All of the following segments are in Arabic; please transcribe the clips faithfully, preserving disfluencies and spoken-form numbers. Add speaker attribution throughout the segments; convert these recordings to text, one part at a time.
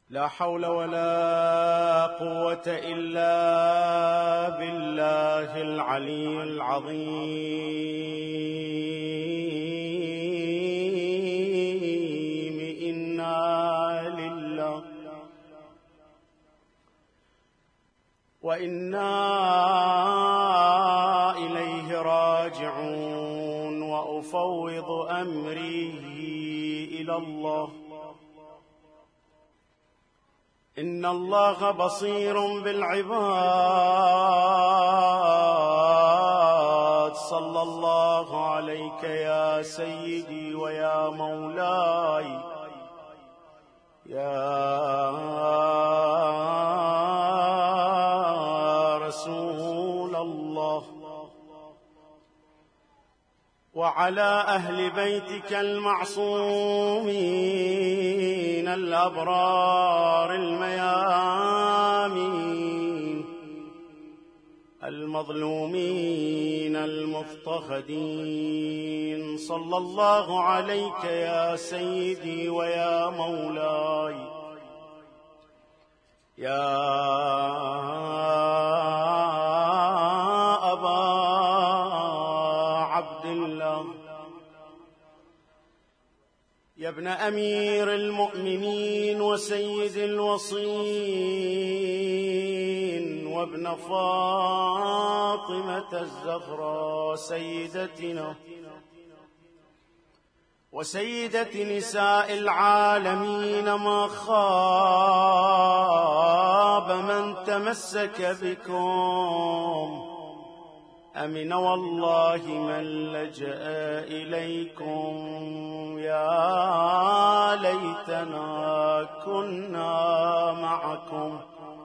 Speaker 1: لا حول ولا قوة إلا بالله العلي العظيم. إنا لله وإنا إليه راجعون، وأفوض أمري إلى الله. إن الله بصير بالعباد. صلى الله عليك يا سيدي ويا مولاي يا رسول الله، وعلى أهل بيتك المعصومين الأبرار الميامين المظلومين المفتقدين. صلى الله عليك يا سيدي ويا مولاي يا أبا عبد الله، يا ابن أمير المؤمنين وسيد الوصين، وابن فاطمة الزهراء سيدتنا وسيدة نساء العالمين. ما خاب من تمسك بكم، أمن والله من لجأ إليكم. يا ليتنا كنا معكم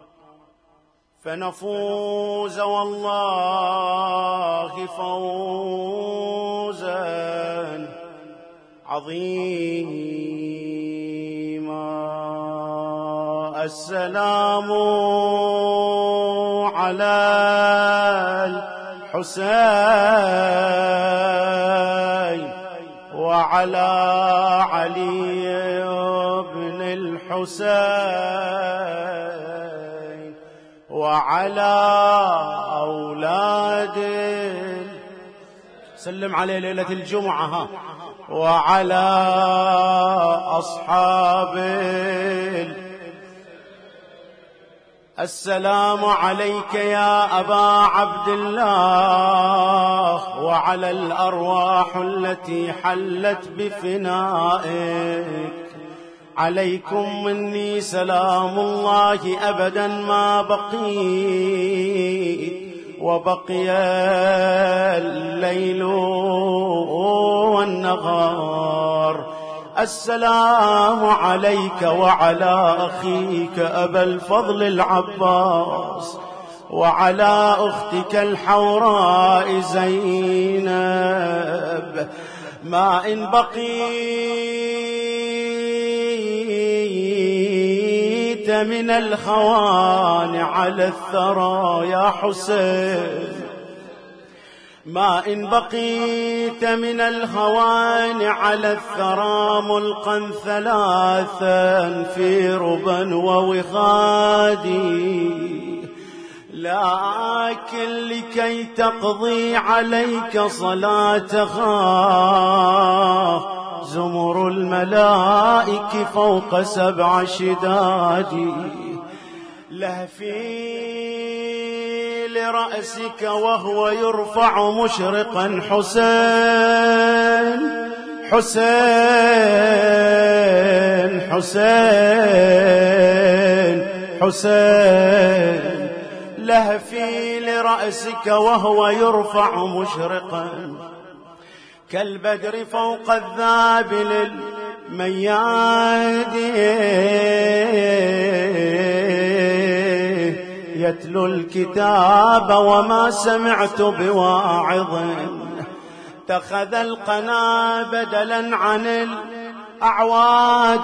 Speaker 1: فنفوز والله فوزا عظيما. السلام على الحسين وعلى علي بن الحسين وعلى أولاد، سلم عليه ليلة الجمعة ها، وعلى أصحاب. السلام عليك يا أبا عبد الله، وعلى الأرواح التي حلت بفنائك. عليكم مني سلام الله أبدا ما بقيت وبقي الليل والنهار. السلام عليك وعلى أخيك أبا الفضل العباس، وعلى أختك الحوراء زينب. ما إن بقيت من الخوان على الثرى يا حسين، ما إن بقيت من الهوان على الثرى ملقا ثلاثا في ربا ووخادي، لكن لكي تقضي عليك صلاتها زمر الملائك فوق سبع شداد. لهفي لرأسك وهو يرفع مشرقا حسين حسين حسين حسين. لهفي لرأسك وهو يرفع مشرقا كالبدر فوق الذابل المياد، يتلو الكتاب وما سمعت بواعظ، اتخذ القنا بدلا عن الأعواد.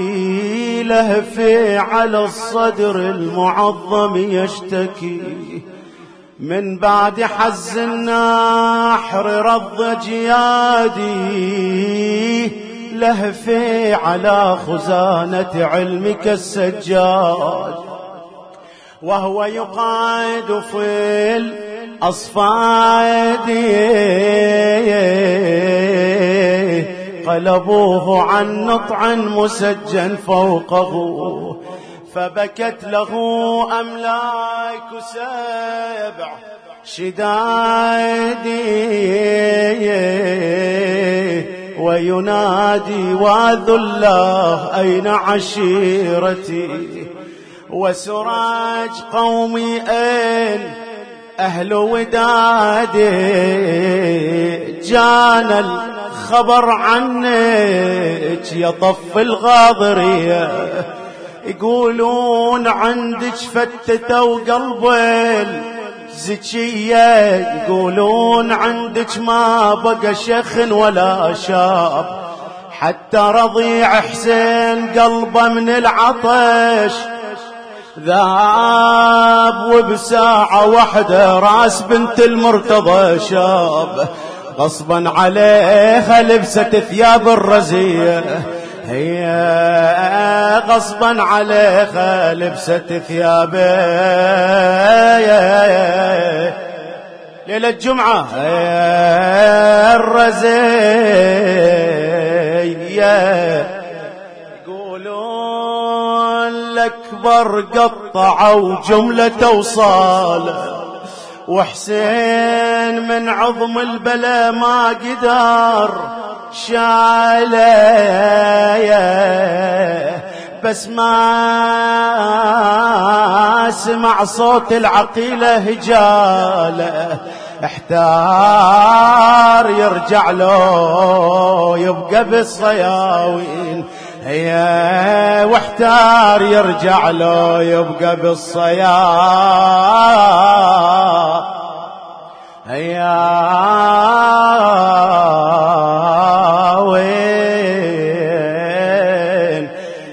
Speaker 1: لهفي على الصدر المعظم يشتكي من بعد حز النحر رض جيادي، لهفي على خزانة علمك السجاد، وهو يقعد في الأصفاد قلبوه عن نطع مسجن فوقه، فبكت له أملاك سبع شدادي وينادي واذ الله أين عشيرتي وسراج قومي أين أهل ودادي، جانا الخبر عنك يطف الغاضرية، يقولون عندك فتتوا قلب الزكية، يقولون عندك ما بقى شيخ ولا شاب، حتى رضيع حسين قلبه من العطش ذاب، وبساعة واحدة راس بنت المرتضى شاب، غصبا عليها لبست ثياب الرزية، هي غصبا عليها لبست ثياب ليلة الجمعة الرزية، يقولون الأكبر قطعوا جملة وصال، وحسين من عظم البلا ما قدر شاله، بس ما سمع صوت العقيلة هجاله، احتار يرجع له يبقى بالصياوين، هي واحتار يرجع له يبقى بالصياوين، هي وين.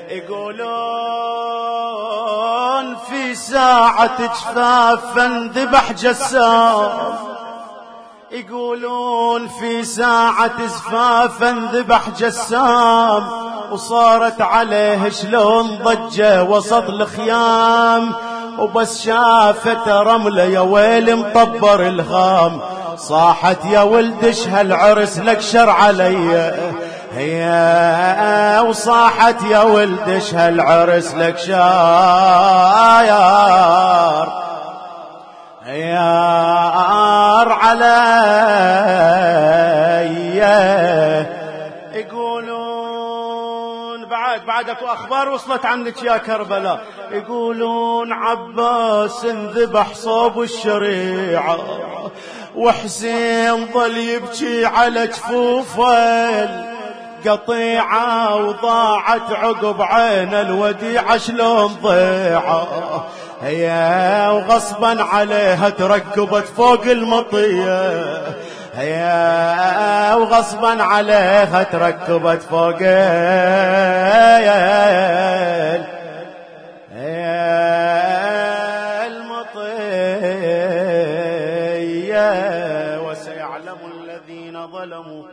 Speaker 1: يقولون في ساعة جفافا ذبح جسام، يقولون في ساعة زفافا ذبح جسام، وصارت عليه شلون ضجة وسط الخيام، وبس شافت رملة يا ويل مطبر الخام، صاحت يا ولدش هالعرس لك شر علي، هي وصاحت يا ولدش هالعرس لك شاير يار علي. يقولون بعد بعد اكو اخبار وصلت عنك يا كربلاء، يقولون عباس انذبح صوب الشريعة، وحسين ظل يبكي على جفوفه قطيعة، وضاعت عقب عين الوديعة شلون ضيعة، هي وغصبا عليها تركبت فوق المطية، هي وغصبا عليها تركبت فوق المطية، وسيعلم الذين ظلموا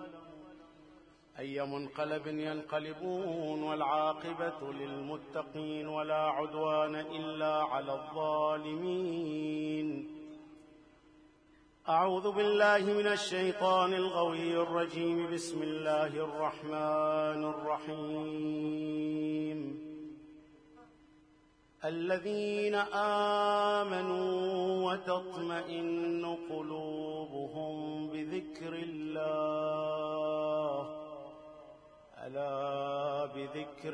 Speaker 1: أي منقلب ينقلبون، والعاقبة للمتقين ولا عدوان إلا على الظالمين. أعوذ بالله من الشيطان الغوي الرجيم، بسم الله الرحمن الرحيم. الذين آمنوا وتطمئن قلوبهم بذكر الله، ألا بذكر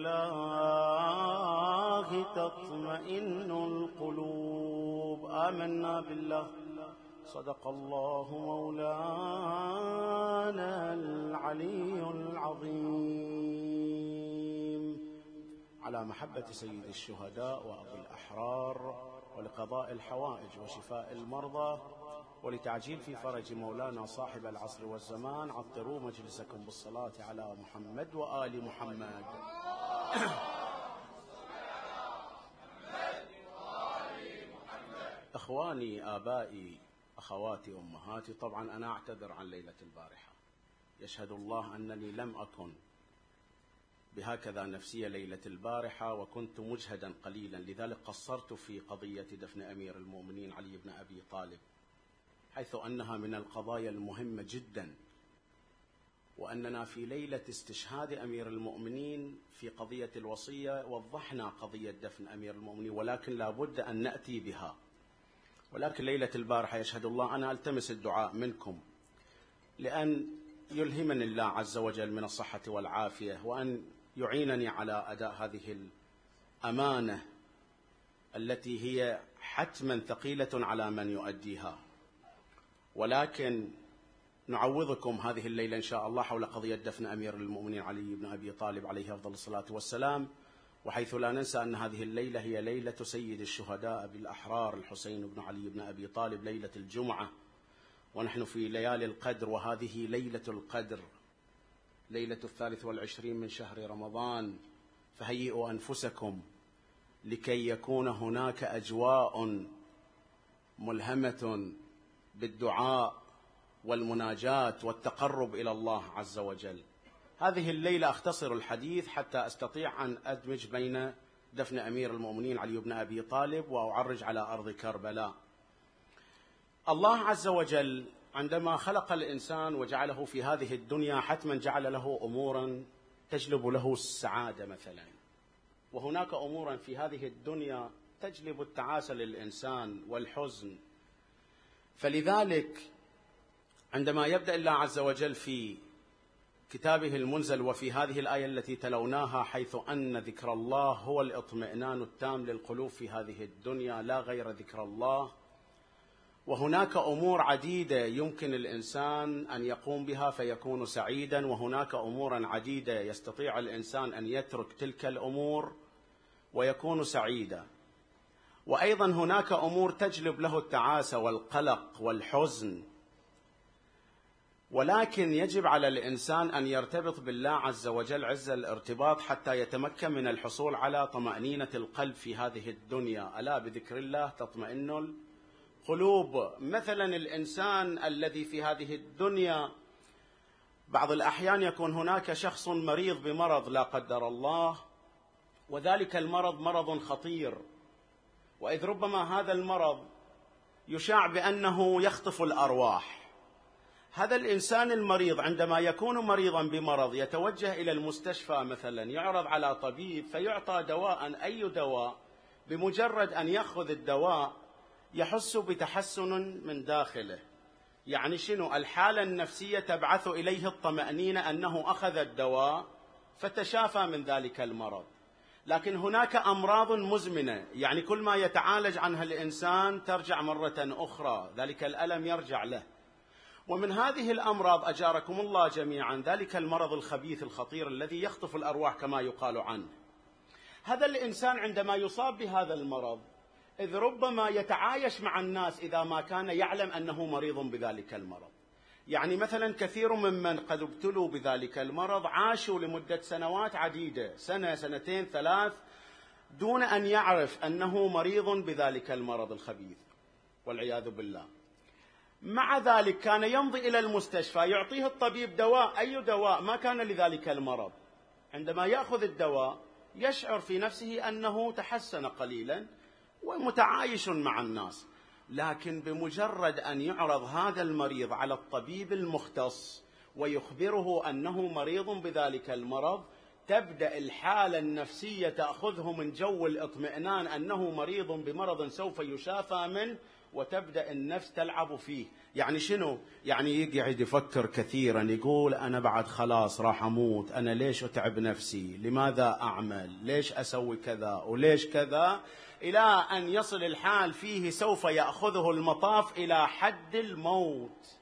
Speaker 1: الله تطمئن القلوب. آمنا بالله، صدق الله مولانا العلي العظيم. على محبة سيد الشهداء وأبو الأحرار، ولقضاء الحوائج وشفاء المرضى، ولتعجيل في فرج مولانا صاحب العصر والزمان، عطروا مجلسكم بالصلاة على محمد وآل محمد. إخواني، آبائي، أخواتي، أمهاتي، طبعا أنا أعتذر عن ليلة البارحة، يشهد الله أنني لم أكن بهكذا نفسية ليلة البارحة، وكنت مجهدا قليلا، لذلك قصرت في قضية دفن أمير المؤمنين علي بن أبي طالب، حيث أنها من القضايا المهمة جدا، وأننا في ليلة استشهاد أمير المؤمنين في قضية الوصية وضحنا قضية دفن أمير المؤمنين، ولكن لا بد أن نأتي بها. ولكن ليلة البارحة يشهد الله أنا ألتمس الدعاء منكم لأن يلهمني الله عز وجل من الصحة والعافية، وأن يعينني على أداء هذه الأمانة التي هي حتما ثقيلة على من يؤديها. ولكن نعوضكم هذه الليلة إن شاء الله حول قضية دفن أمير المؤمنين علي بن أبي طالب عليه أفضل الصلاة والسلام، وحيث لا ننسى أن هذه الليلة هي ليلة سيد الشهداء بالأحرار الحسين بن علي بن أبي طالب، ليلة الجمعة، ونحن في ليالي القدر، وهذه ليلة القدر، ليلة الثالث والعشرين من شهر رمضان. فهيئوا أنفسكم لكي يكون هناك أجواء ملهمة بالدعاء والمناجاة والتقرب إلى الله عز وجل. هذه الليلة أختصر الحديث حتى أستطيع أن أدمج بين دفن أمير المؤمنين علي بن أبي طالب وأعرج على أرض كربلاء. الله عز وجل عندما خلق الإنسان وجعله في هذه الدنيا حتما جعل له أمورا تجلب له السعادة مثلا، وهناك أمورا في هذه الدنيا تجلب التعاسة للإنسان والحزن. فلذلك عندما يبدأ الله عز وجل في كتابه المنزل وفي هذه الآية التي تلوناها، حيث أن ذكر الله هو الاطمئنان التام للقلوب في هذه الدنيا لا غير ذكر الله، وهناك أمور عديدة يمكن الإنسان أن يقوم بها فيكون سعيدا، وهناك أمور عديدة يستطيع الإنسان أن يترك تلك الأمور ويكون سعيدا، وأيضا هناك أمور تجلب له التعاسة والقلق والحزن. ولكن يجب على الإنسان أن يرتبط بالله عز وجل عز الارتباط حتى يتمكن من الحصول على طمأنينة القلب في هذه الدنيا. ألا بذكر الله تطمئن القلوب. مثلا الإنسان الذي في هذه الدنيا بعض الأحيان يكون هناك شخص مريض بمرض لا قدر الله، وذلك المرض مرض خطير، وإذ ربما هذا المرض يشاع بأنه يخطف الأرواح. هذا الإنسان المريض عندما يكون مريضا بمرض يتوجه إلى المستشفى مثلا، يعرض على طبيب فيعطى دواء، أي دواء، بمجرد أن يأخذ الدواء يحس بتحسن من داخله. يعني شنو؟ الحالة النفسية تبعث إليه الطمأنينة أنه أخذ الدواء فتشافى من ذلك المرض. لكن هناك أمراض مزمنة، يعني كل ما يتعالج عنها الإنسان ترجع مرة أخرى، ذلك الألم يرجع له. ومن هذه الأمراض أجاركم الله جميعا ذلك المرض الخبيث الخطير الذي يخطف الأرواح كما يقال عنه. هذا الإنسان عندما يصاب بهذا المرض إذ ربما يتعايش مع الناس إذا ما كان يعلم أنه مريض بذلك المرض. يعني مثلا كثير ممن قد ابتلوا بذلك المرض عاشوا لمدة سنوات عديدة، سنة سنتين ثلاث، دون أن يعرف أنه مريض بذلك المرض الخبيث والعياذ بالله. مع ذلك كان يمضي إلى المستشفى يعطيه الطبيب دواء، أي دواء، ما كان لذلك المرض. عندما يأخذ الدواء يشعر في نفسه أنه تحسن قليلا ومتعايش مع الناس. لكن بمجرد أن يعرض هذا المريض على الطبيب المختص ويخبره أنه مريض بذلك المرض، تبدأ الحالة النفسية تأخذه من جو الاطمئنان أنه مريض بمرض سوف يشافى منه، وتبدأ النفس تلعب فيه. يعني شنو؟ يعني يقعد يفكر كثيرا، يقول أنا بعد خلاص راح أموت، أنا ليش أتعب نفسي، لماذا أعمل، ليش أسوي كذا وليش كذا، إلى أن يصل الحال فيه سوف يأخذه المطاف إلى حد الموت.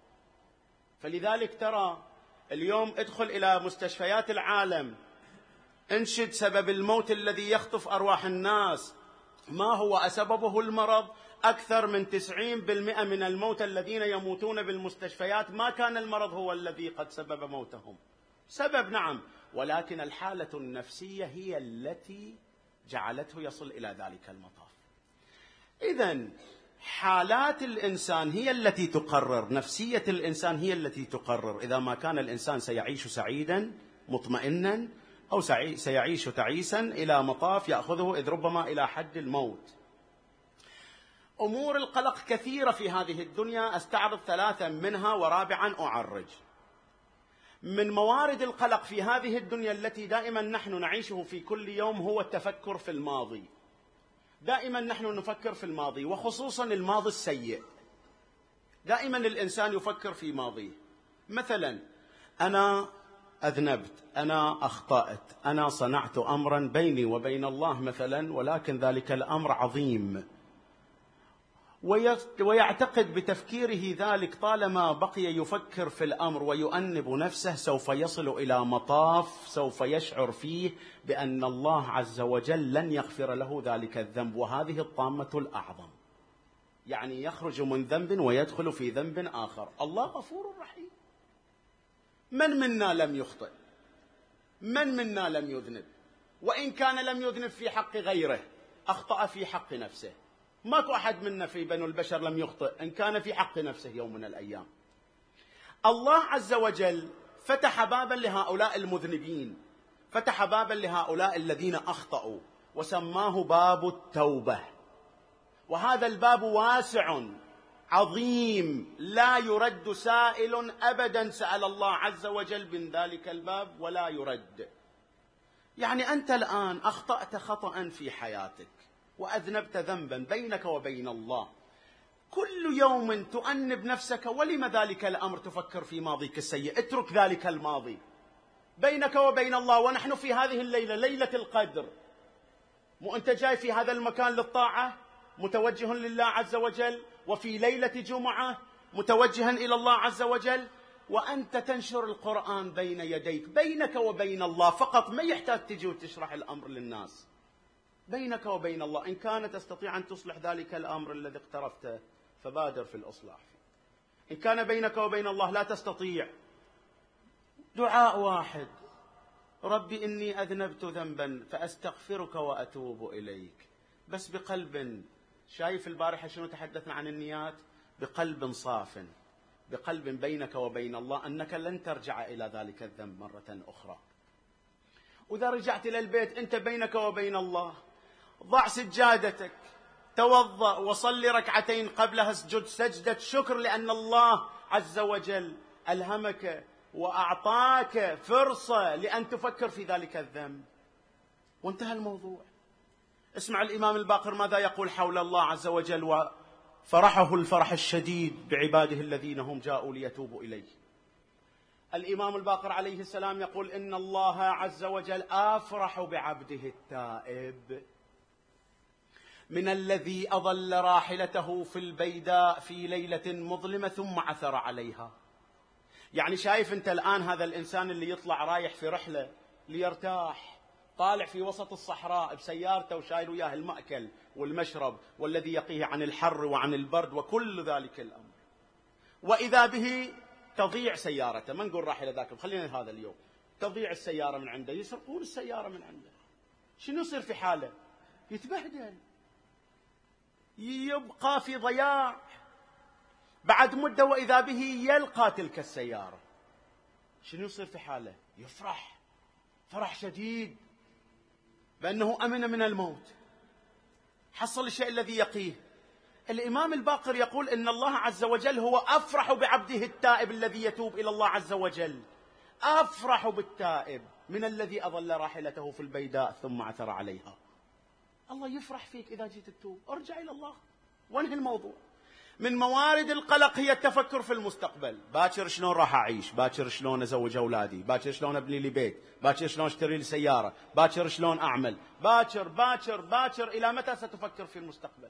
Speaker 1: فلذلك ترى اليوم ادخل إلى مستشفيات العالم، انشد سبب الموت الذي يخطف أرواح الناس، ما هو سببه المرض. أكثر من تسعين بالمئة من الموتى الذين يموتون بالمستشفيات ما كان المرض هو الذي قد سبب موتهم، سبب نعم، ولكن الحالة النفسية هي التي جعلته يصل إلى ذلك المطاف. إذن حالات الإنسان هي التي تقرر، نفسية الإنسان هي التي تقرر إذا ما كان الإنسان سيعيش سعيدا مطمئنا أو سيعيش تعيسا إلى مطاف يأخذه إذ ربما إلى حد الموت. أمور القلق كثيرة في هذه الدنيا، أستعرض ثلاثا منها ورابعا أعرج. من موارد القلق في هذه الدنيا التي دائما نحن نعيشه في كل يوم هو التفكر في الماضي. دائما نحن نفكر في الماضي، وخصوصا الماضي السيء. دائما الإنسان يفكر في ماضيه. مثلا أنا أذنبت، أنا أخطأت، أنا صنعت أمرا بيني وبين الله مثلا، ولكن ذلك الأمر عظيم، ويعتقد بتفكيره ذلك طالما بقي يفكر في الأمر ويؤنب نفسه سوف يصل إلى مطاف سوف يشعر فيه بأن الله عز وجل لن يغفر له ذلك الذنب، وهذه الطامة الأعظم. يعني يخرج من ذنب ويدخل في ذنب آخر. الله غفور رحيم. من منا لم يخطئ؟ من منا لم يذنب؟ وإن كان لم يذنب في حق غيره أخطأ في حق نفسه. ماكو أحد منا في بنو البشر لم يخطئ إن كان في حق نفسه يوم من الأيام. الله عز وجل فتح بابا لهؤلاء المذنبين، فتح بابا لهؤلاء الذين أخطأوا، وسماه باب التوبة. وهذا الباب واسع عظيم، لا يرد سائل أبدا سأل الله عز وجل من ذلك الباب ولا يرد. يعني أنت الآن أخطأت خطأ في حياتك وأذنبت ذنبا بينك وبين الله، كل يوم تؤنب نفسك ولم ذلك الأمر تفكر في ماضيك السيء. اترك ذلك الماضي بينك وبين الله. ونحن في هذه الليلة ليلة القدر، مو أنت جاي في هذا المكان للطاعة متوجه لله عز وجل، وفي ليلة جمعة متوجها إلى الله عز وجل، وأنت تنشر القرآن بين يديك بينك وبين الله فقط، ما يحتاج تجي وتشرح الأمر للناس. بينك وبين الله، إن كان تستطيع أن تصلح ذلك الأمر الذي اقترفته فبادر في الإصلاح. إن كان بينك وبين الله لا تستطيع، دعاء واحد: ربي إني أذنبت ذنبا فأستغفرك وأتوب إليك، بس بقلب. شايف البارحة شنو تحدثنا عن النيات؟ بقلب صاف، بقلب بينك وبين الله أنك لن ترجع إلى ذلك الذنب مرة أخرى. وإذا رجعت إلى البيت أنت بينك وبين الله، ضع سجادتك، توضأ وصلي ركعتين قبلها اسجد سجدة شكر، لأن الله عز وجل ألهمك وأعطاك فرصة لأن تفكر في ذلك الذنب، وانتهى الموضوع. اسمع الإمام الباقر ماذا يقول حول الله عز وجل وفرحه الفرح الشديد بعباده الذين هم جاءوا ليتوبوا إليه. الإمام الباقر عليه السلام يقول: إن الله عز وجل أفرح بعبده التائب من الذي أضل راحلته في البيداء في ليلة مظلمة ثم عثر عليها. يعني شايف أنت الآن هذا الإنسان اللي يطلع رايح في رحلة ليرتاح، طالع في وسط الصحراء بسيارته وشايل وياه المأكل والمشرب والذي يقيه عن الحر وعن البرد وكل ذلك الأمر، وإذا به تضيع سيارته. ما نقول راحلة ذاك، خلينا هذا اليوم، تضيع السيارة من عنده، يسرقون السيارة من عنده، شنو يصير في حاله؟ يتبهدل، يبقى في ضياع. بعد مدة وإذا به يلقى تلك السيارة، شنو يصير في حاله؟ يفرح فرح شديد بأنه أمن من الموت، حصل الشيء الذي يقيه. الإمام الباقر يقول إن الله عز وجل هو أفرح بعبده التائب الذي يتوب إلى الله عز وجل، أفرح بالتائب من الذي أضل راحلته في البيداء ثم عثر عليها. الله يفرح فيك إذا جيت تتوب، ارجع إلى الله وانهي الموضوع. من موارد القلق هي التفكر في المستقبل، باكر شلون راح أعيش، باكر شلون أزوج أولادي، باكر شلون أبني لي بيت، باكر شلون أشتري لي سيارة، باكر شلون أعمل، باكر باكر باكر إلى متى ستفكر في المستقبل؟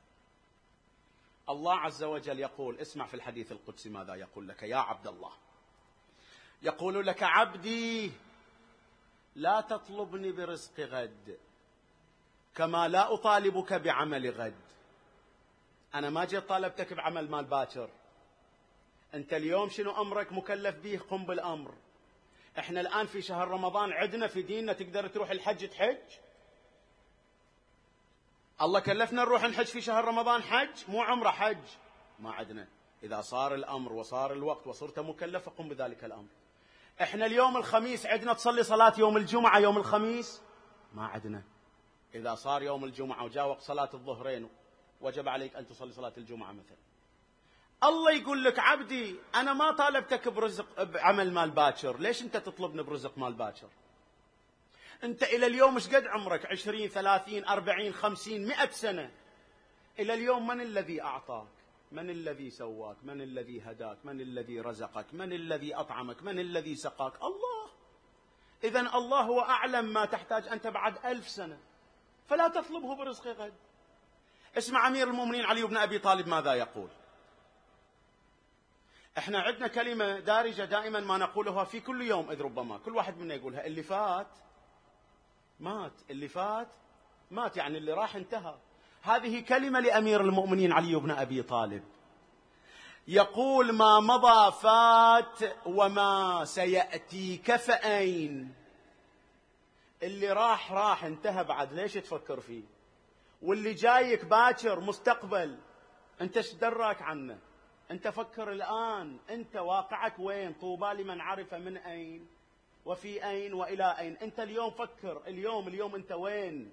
Speaker 1: الله عز وجل يقول، اسمع في الحديث القدسي ماذا يقول لك يا عبد الله. يقول لك: عبدي لا تطلبني برزق غد كما لا أطالبك بعمل غد. أنا ما جيت طالبتك بعمل مال باكر، أنت اليوم شنو أمرك مكلف به، قم بالأمر. إحنا الآن في شهر رمضان، عندنا في ديننا تقدر تروح الحج تحج، الله كلفنا نروح نحج في شهر رمضان، حج مو عمره، حج ما عندنا. إذا صار الأمر وصار الوقت وصرت مكلف قم بذلك الأمر. إحنا اليوم الخميس عندنا تصلي صلاة يوم الجمعة يوم الخميس؟ ما عندنا. إذا صار يوم الجمعة وجاء وقت صلاة الظهرين وجب عليك أن تصلي صلاة الجمعة مثلا. الله يقول لك عبدي أنا ما طالبتك برزق بعمل مال باكر، ليش أنت تطلبني برزق مال باكر؟ أنت إلى اليوم إيش قد عمرك؟ عشرين ثلاثين أربعين خمسين مئة سنة. إلى اليوم من الذي أعطاك؟ من الذي سواك؟ من الذي هداك؟ من الذي رزقك؟ من الذي أطعمك؟ من الذي سقاك؟ الله. إذن الله هو أعلم ما تحتاج أنت بعد ألف سنة، فلا تطلبه برزق غد. اسمع أمير المؤمنين علي بن أبي طالب ماذا يقول. احنا عندنا كلمة دارجة دائما ما نقولها في كل يوم، إذ ربما كل واحد منا يقولها: اللي فات مات، اللي فات مات، يعني اللي راح انتهى. هذه كلمة لأمير المؤمنين علي بن أبي طالب، يقول: ما مضى فات وما سيأتيك فأين. اللي راح راح انتهى، بعد ليش تفكر فيه؟ واللي جايك باكر مستقبل، انت ايش دراك عنه؟ انت فكر الآن، انت واقعك وين؟ طوبى لمن عرف من أين وفي أين وإلى أين. انت اليوم فكر، اليوم اليوم انت وين؟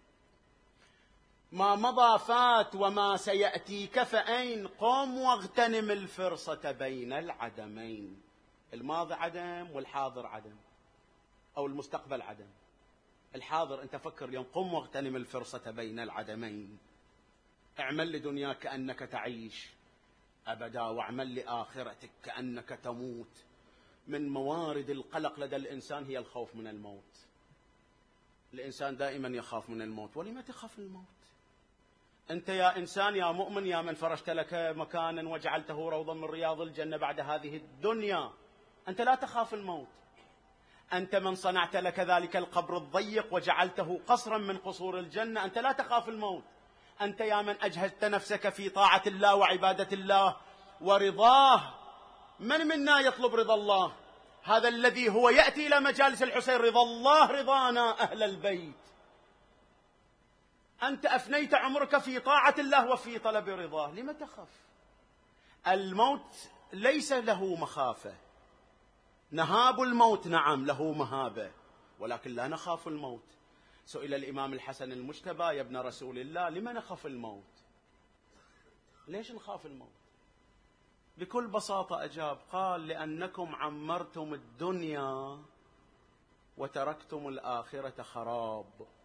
Speaker 1: ما مضى فات وما سيأتيك فأين، قم واغتنم الفرصة بين العدمين. الماضي عدم والحاضر عدم، أو المستقبل عدم. الحاضر أنت فكر اليوم، قم واغتنم الفرصة بين العدمين. اعمل لدنياك كأنك تعيش أبدا، واعمل لآخرتك كأنك تموت. من موارد القلق لدى الإنسان هي الخوف من الموت. الإنسان دائما يخاف من الموت. ولما تخاف الموت؟ أنت يا إنسان يا مؤمن يا من فرشت لك مكانا وجعلته روضا من رياض الجنة بعد هذه الدنيا، أنت لا تخاف الموت. أنت من صنعت لك ذلك القبر الضيق وجعلته قصرا من قصور الجنة، أنت لا تخاف الموت. أنت يا من أجهزت نفسك في طاعة الله وعبادة الله ورضاه. من منا يطلب رضا الله؟ هذا الذي هو يأتي إلى مجالس الحسين: رضا الله رضانا أهل البيت. أنت أفنيت عمرك في طاعة الله وفي طلب رضاه، لم تخف؟ الموت ليس له مخافة. نهاب الموت نعم له مهابة، ولكن لا نخاف الموت. سئل الإمام الحسن المجتبى: يا ابن رسول الله لما نخاف الموت؟ ليش نخاف الموت؟ بكل بساطة أجاب، قال: لأنكم عمرتم الدنيا وتركتم الآخرة خراب.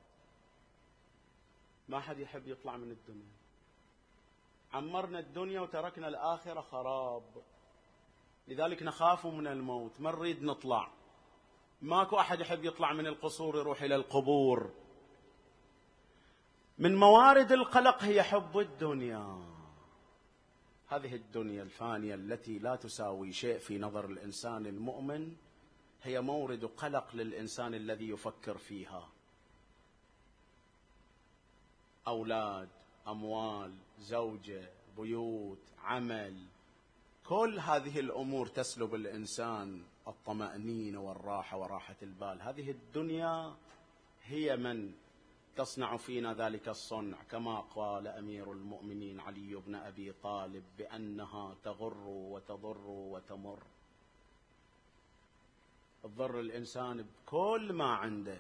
Speaker 1: ما حد يحب يطلع من الدنيا. عمرنا الدنيا وتركنا الآخرة خراب، لذلك نخاف من الموت، ما نريد نطلع. ماكو أحد يحب يطلع من القصور يروح إلى القبور. من موارد القلق هي حب الدنيا. هذه الدنيا الفانية التي لا تساوي شيء في نظر الإنسان المؤمن هي مورد قلق للإنسان الذي يفكر فيها. أولاد، أموال، زوجة، بيوت، عمل، كل هذه الأمور تسلب الإنسان الطمأنينة والراحة وراحة البال. هذه الدنيا هي من تصنع فينا ذلك الصنع، كما قال أمير المؤمنين علي بن أبي طالب بأنها تغر وتضر وتمر. تضر الإنسان بكل ما عنده.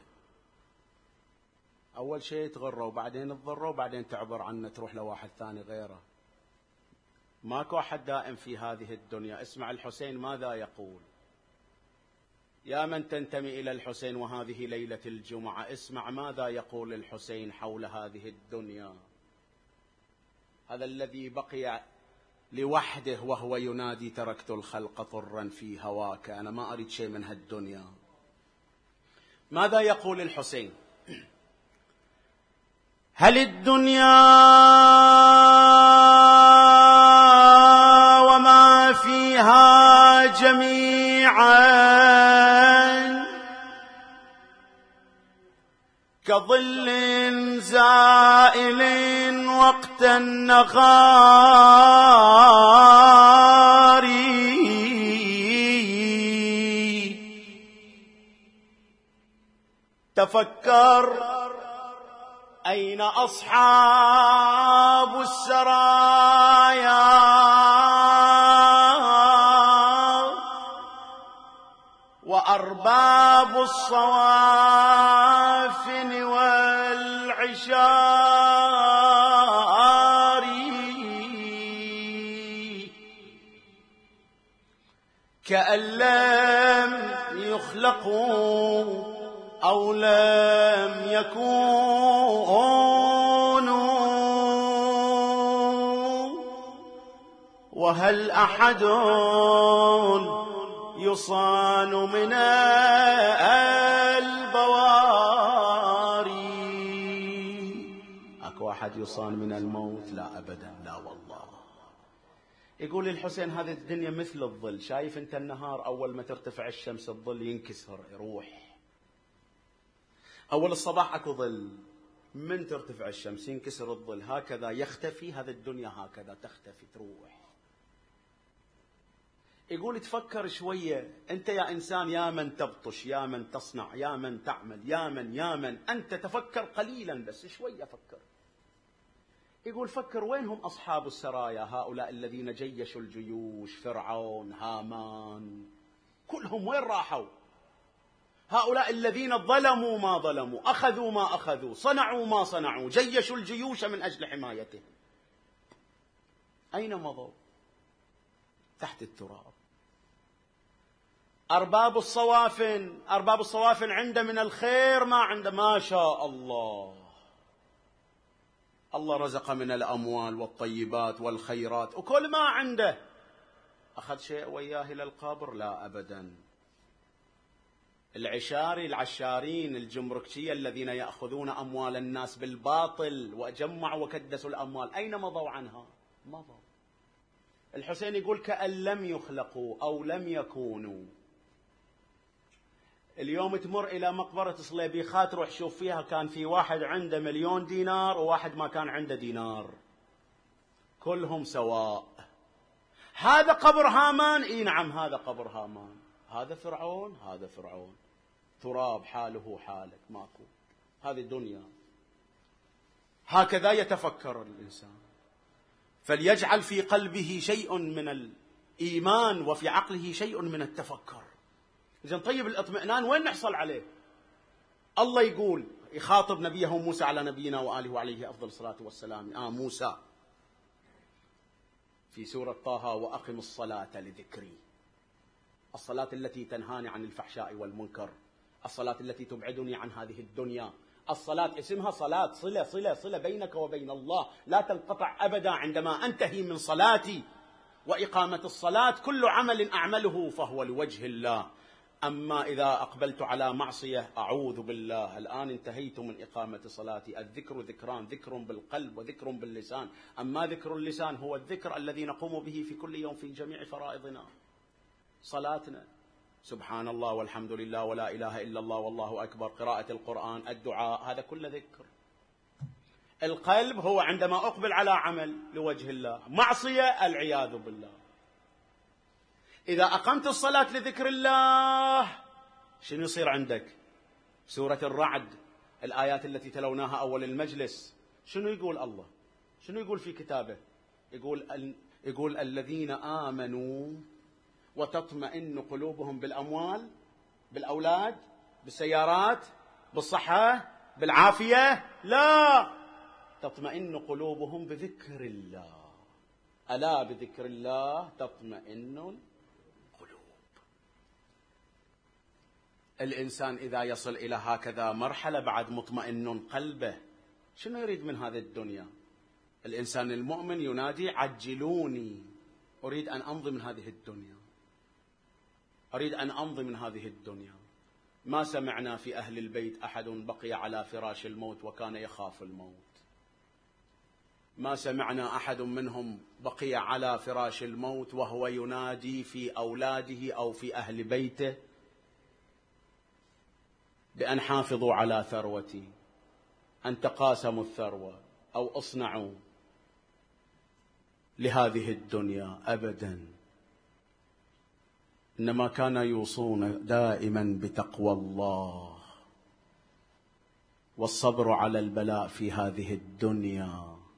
Speaker 1: أول شيء تغره وبعدين تضره وبعدين تعبر عنه تروح لواحد ثاني غيره. ماكو أحد دائم في هذه الدنيا. اسمع الحسين ماذا يقول: يا من تنتمي إلى الحسين وهذه ليلة الجمعة، اسمع ماذا يقول الحسين حول هذه الدنيا. هذا الذي بقي لوحده وهو ينادي: تركت الخلق طرا في هواك، أنا ما أريد شيء من هالدنيا. ماذا يقول الحسين؟ هل الدنيا وما فيها جميعا كظل زائل وقت النغار، تفكر أين أصحاب السرايا وأرباب الصوافن والعشار كأن لم يخلقوا أو لم يكونوا. وهل أحد يصان من البواري؟ أكو أحد يصان من الموت؟ لا أبدا، لا والله. يقول الحسين هذه الدنيا مثل الظل، شايف أنت النهار أول ما ترتفع الشمس الظل ينكسر يروح، أول الصباح أكو ظل، من ترتفع الشمس ينكسر الظل، هكذا يختفي هذه الدنيا، هكذا تختفي تروح. يقول تفكر شوية أنت يا إنسان، يا من تبطش، يا من تصنع، يا من تعمل، يا من يا من أنت تفكر قليلا بس شوية فكر. يقول فكر وينهم أصحاب السرايا، هؤلاء الذين جيشوا الجيوش، فرعون، هامان، كلهم وين راحوا؟ هؤلاء الذين ظلموا ما ظلموا، أخذوا ما أخذوا، صنعوا ما صنعوا، جيشوا الجيوش من أجل حمايته، أين مضوا؟ تحت التراب. أرباب الصوافن، أرباب الصوافن عنده من الخير ما عنده، ما شاء الله، الله رزق من الأموال والطيبات والخيرات وكل ما عنده، أخذ شيء وياه إلى القبر؟ لا أبدا. العشاري، العشارين، الجمركية الذين يأخذون أموال الناس بالباطل وجمعوا وكدسوا الأموال، أين مضوا عنها؟ مضوا. الحسين يقول كأن لم يخلقوا أو لم يكونوا. اليوم تمر إلى مقبرة صليبيخات روح شوف فيها، كان في واحد عنده مليون دينار وواحد ما كان عنده دينار، كلهم سواء. هذا قبر هامان، إي نعم هذا قبر هامان. هذا فرعون، هذا فرعون، تراب حاله حالك، ماكو. هذه الدنيا. هكذا يتفكر الإنسان، فليجعل في قلبه شيء من الإيمان وفي عقله شيء من التفكر. إذن طيب الاطمئنان وين نحصل عليه؟ الله يقول يخاطب نبيه موسى على نبينا وآله وعليه أفضل الصلاة والسلام. آه موسى في سورة طه: وأقم الصلاة لذكري. الصلاة التي تنهاني عن الفحشاء والمنكر، الصلاة التي تبعدني عن هذه الدنيا. الصلاة اسمها صلاة، صلة صلة صلة بينك وبين الله، لا تنقطع أبدا. عندما أنتهي من صلاتي وإقامة الصلاة كل عمل أعمله فهو لوجه الله. أما إذا أقبلت على معصية أعوذ بالله، الآن انتهيت من إقامة صلاتي. الذكر ذكران، ذكر بالقلب وذكر باللسان. أما ذكر اللسان هو الذكر الذي نقوم به في كل يوم في جميع فرائضنا، صلاتنا، سبحان الله والحمد لله ولا إله إلا الله والله أكبر، قراءة القرآن، الدعاء، هذا كله ذكر. القلب هو عندما أقبل على عمل لوجه الله، معصية العياذ بالله. إذا أقمت الصلاة لذكر الله شنو يصير عندك؟ سورة الرعد، الآيات التي تلوناها أول المجلس، شنو يقول الله؟ شنو يقول في كتابه؟ يقول يقول الذين آمنوا وتطمئن قلوبهم بالأموال، بالأولاد، بالسيارات، بالصحة، بالعافية، لا، تطمئن قلوبهم بذكر الله. ألا بذكر الله تطمئن القلوب. الإنسان إذا يصل إلى هكذا مرحلة بعد مطمئن قلبه، شنو يريد من هذه الدنيا؟ الإنسان المؤمن ينادي عجلوني، أريد أن أمضي من هذه الدنيا، أريد أن أمضي من هذه الدنيا. ما سمعنا في أهل البيت أحد بقي على فراش الموت وكان يخاف الموت، ما سمعنا أحد منهم بقي على فراش الموت وهو ينادي في أولاده أو في أهل بيته بأن حافظوا على ثروتي، أن تقاسموا الثروة، أو اصنعوا لهذه الدنيا، أبدا. إنما كان يوصون دائما بتقوى الله. والصبر على البلاء في هذه الدنيا.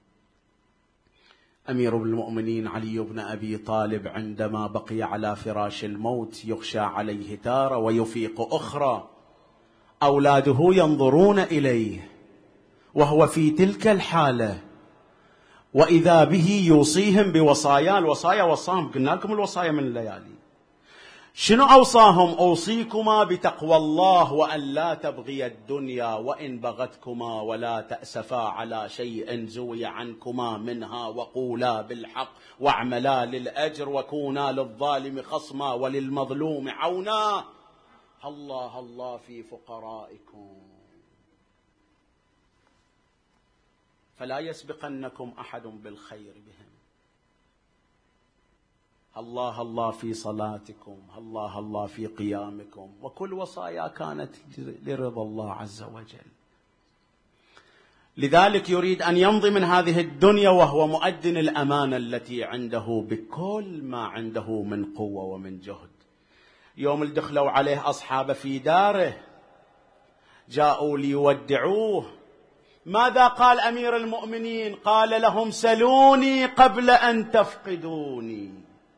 Speaker 1: أمير المؤمنين علي بن أبي طالب عندما بقي على فراش الموت يخشى عليه تارة ويفيق أخرى، أولاده ينظرون إليه وهو في تلك الحالة، وإذا به يوصيهم بوصايا. الوصايا وصاهم، قلنا لكم الوصايا من الليالي. شنو أوصاهم؟ أوصيكما بتقوى الله وأن لا تبغي الدنيا وإن بغتكما ولا تأسفا على شيء زوي عنكما منها وقولا بالحق واعملا للأجر وكونا للظالم خصما وللمظلوم عونا. الله الله في فقرائكم، فلا يسبقنكم أحد بالخير بهم. الله الله في صلاتكم، الله الله في قيامكم، وكل وصايا كانت لرضا الله عز وجل. لذلك يريد أن يمضي من هذه الدنيا وهو مؤدن الأمانة التي عنده بكل ما عنده من قوة ومن جهد. يوم دخلوا عليه أصحابه في داره، جاءوا ليودعوه، ماذا قال أمير المؤمنين؟ قال لهم: سلوني قبل أن تفقدوني،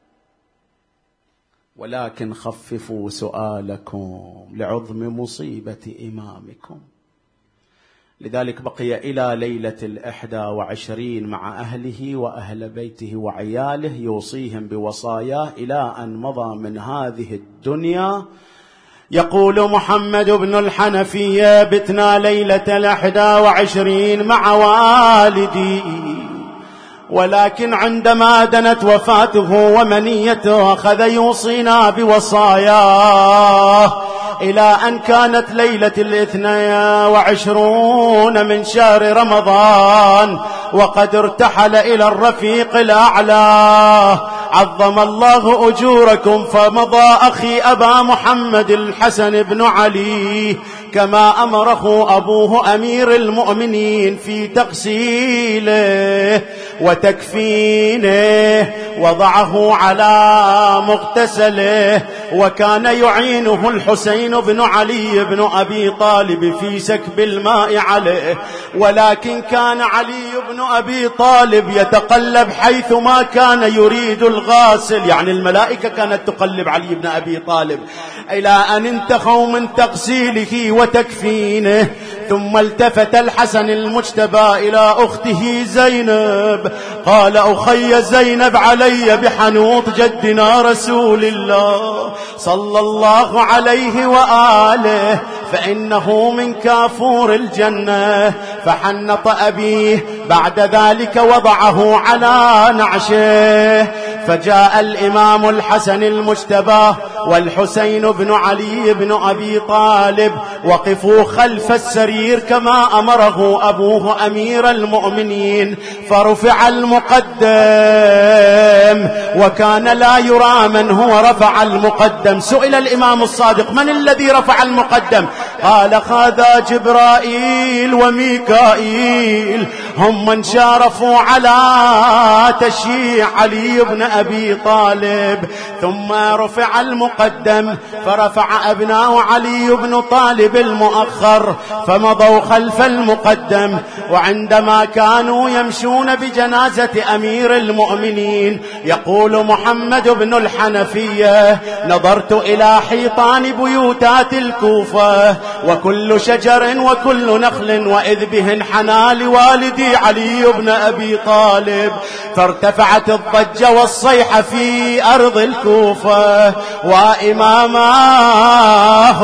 Speaker 1: ولكن خففوا سؤالكم لعظم مصيبة إمامكم. لذلك بقي إلى ليلة الإحدى وعشرين مع أهله وأهل بيته وعياله يوصيهم بوصاياه إلى أن مضى من هذه الدنيا. يقول محمد بن الحنفية: بتنا ليلة الإحدى وعشرين مع والدي، ولكن عندما دنت وفاته ومنيته أخذ يوصينا بوصاياه إلى أن كانت ليلة الاثنى وعشرون من شهر رمضان وقد ارتحل إلى الرفيق الأعلى عظم الله أجوركم. فمضى أخي أبا محمد الحسن بن علي كما أمره أبوه أمير المؤمنين في تغسيله وتكفينه، وضعه على مغتسله، وكان يعينه الحسين بن علي بن أبي طالب في سكب الماء عليه. ولكن كان علي بن أبي طالب يتقلب حيثما كان يريد الغاسل، يعني الملائكة كانت تقلب علي بن أبي طالب، إلى أن انتهوا من تغسيله وتكفينه. ثم التفت الحسن المجتبى إلى أخته زينب قال: أخي زينب، علي بحنوط جدنا رسول الله صلى الله عليه وآله، فإنه من كافور الجنة. فحنط أبيه، بعد ذلك وضعه على نعشه. فجاء الإمام الحسن المجتبى والحسين بن علي بن أبي طالب، وقفوا خلف السرير كما أمره أبوه أمير المؤمنين، فرفع المقدم، وكان لا يرى من هو رفع المقدم. سئل الإمام الصادق: من الذي رفع المقدم؟ قال: هذا جبرائيل وميكائيل، هم من شارفوا على تشييع علي بن أبي طالب. ثم رفع المقدم، فرفع أبناء علي بن طالب المؤخر، فمضوا خلف المقدم. وعندما كانوا يمشون بجنازة أمير المؤمنين، يقول محمد بن الحنفية: نظرت إلى حيطان بيوتات الكوفة وكل شجر وكل نخل وإذ به انحنى لوالدي علي بن أبي طالب، فارتفعت الضجة والصيحة في أرض الكوفة: وإماماه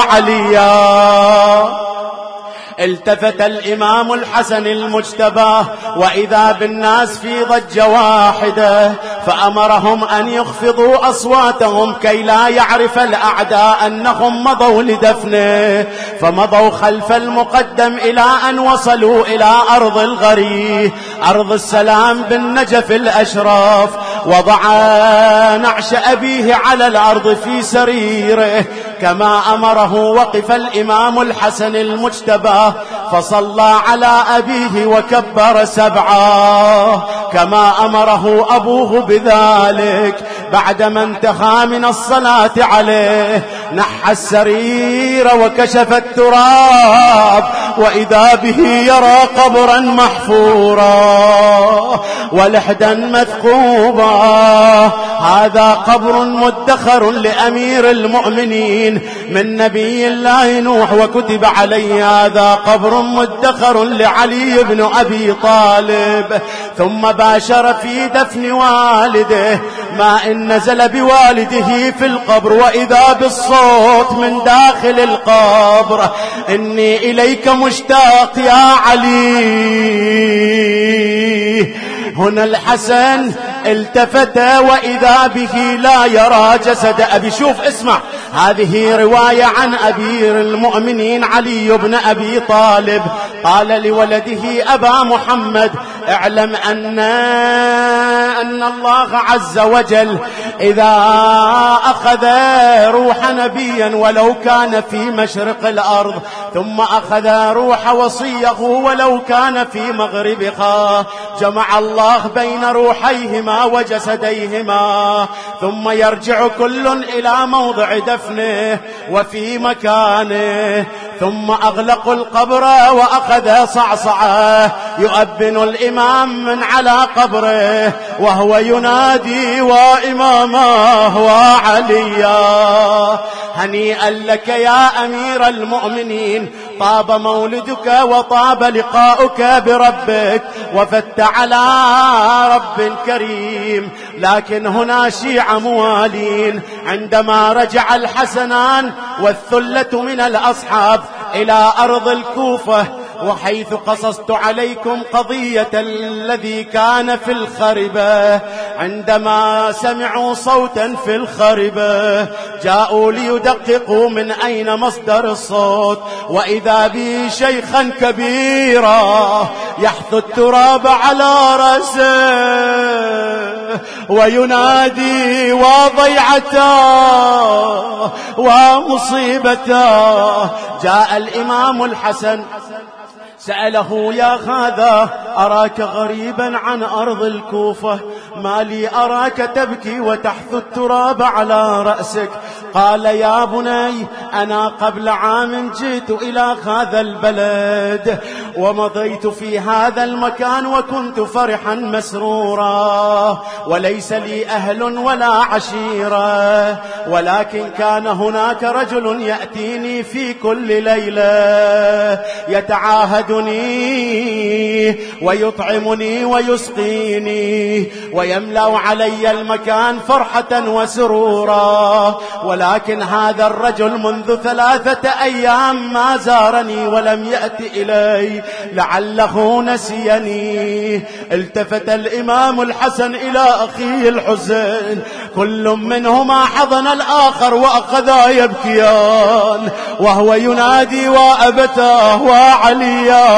Speaker 1: وعليا. التفت الإمام الحسن المجتبى وإذا بالناس في ضجة واحدة، فأمرهم أن يخفضوا أصواتهم كي لا يعرف الأعداء أنهم مضوا لدفنه. فمضوا خلف المقدم إلى أن وصلوا إلى أرض الغريه، أرض السلام بالنجف الأشرف. وضع نعش أبيه على الأرض في سريره كما أمره. وقف الإمام الحسن المجتبى فصلى على أبيه وكبر سبعا كما أمره أبوه بذلك. بعدما انتهى من الصلاة عليه، نحى السرير وكشف التراب وإذا به يرى قبرا محفورا ولحدا مثقوبا. هذا قبر مدخر لأمير المؤمنين من نبي الله نوح، وكتب عليه هذا قبر مدخر لعلي بن أبي طالب. ثم باشر في دفن والده، ما إن نزل بوالده في القبر وإذا بالصوت من داخل القبر: إني إليك مشتاق يا علي. هنا الحسن التفت وإذا به لا يرى جسد أبي. شوف اسمع، هذه رواية عن أمير المؤمنين علي بن أبي طالب. قال لولده: أبا محمد، اعلم أن أن الله عز وجل إذا أخذ روح نبيا ولو كان في مشرق الأرض ثم أخذ روح وصيه ولو كان في مغربها، جمع الله بين روحيهما وجسديهما، ثم يرجع كل إلى موضع دفنه وفي مكانه. ثم أغلقوا القبر وأخذ صعصعه يؤذن الإمام من على قبره وهو ينادي: وإمامه وعليا. هنيئا لك يا أمير المؤمنين، طاب مولدك وطاب لقاؤك بربك وفت على رب كريم. لكن هنا شيعة موالين عندما رجع الحسنان والثلة من الأصحاب إلى أرض الكوفة، وحيث قصصت عليكم قضية الذي كان في الخربة، عندما سمعوا صوتا في الخربة جاءوا ليدققوا من أين مصدر الصوت، وإذا به شيخا كبيرا يحث التراب على رأسه وينادي: وضيعته ومصيبته. جاء الإمام الحسن سأله: يا هذا، أراك غريبا عن أرض الكوفة، ما لي أراك تبكي وتحث التراب على رأسك؟ قال: يا بني، أنا قبل عام جئت إلى هذا البلد ومضيت في هذا المكان وكنت فرحا مسرورا، وليس لي أهل ولا عشيرة، ولكن كان هناك رجل يأتيني في كل ليلة يتعاهدني ويطعمني ويسقيني ويملأ علي المكان فرحة وسرورا، ولكن هذا الرجل منذ ثلاثة أيام ما زارني ولم يأتي إلي، لعله نسيني. التفت الإمام الحسن إلى أخيه الحسين، كل منهما حضن الآخر وأخذا يبكيان وهو ينادي: وأبتاه وعليا.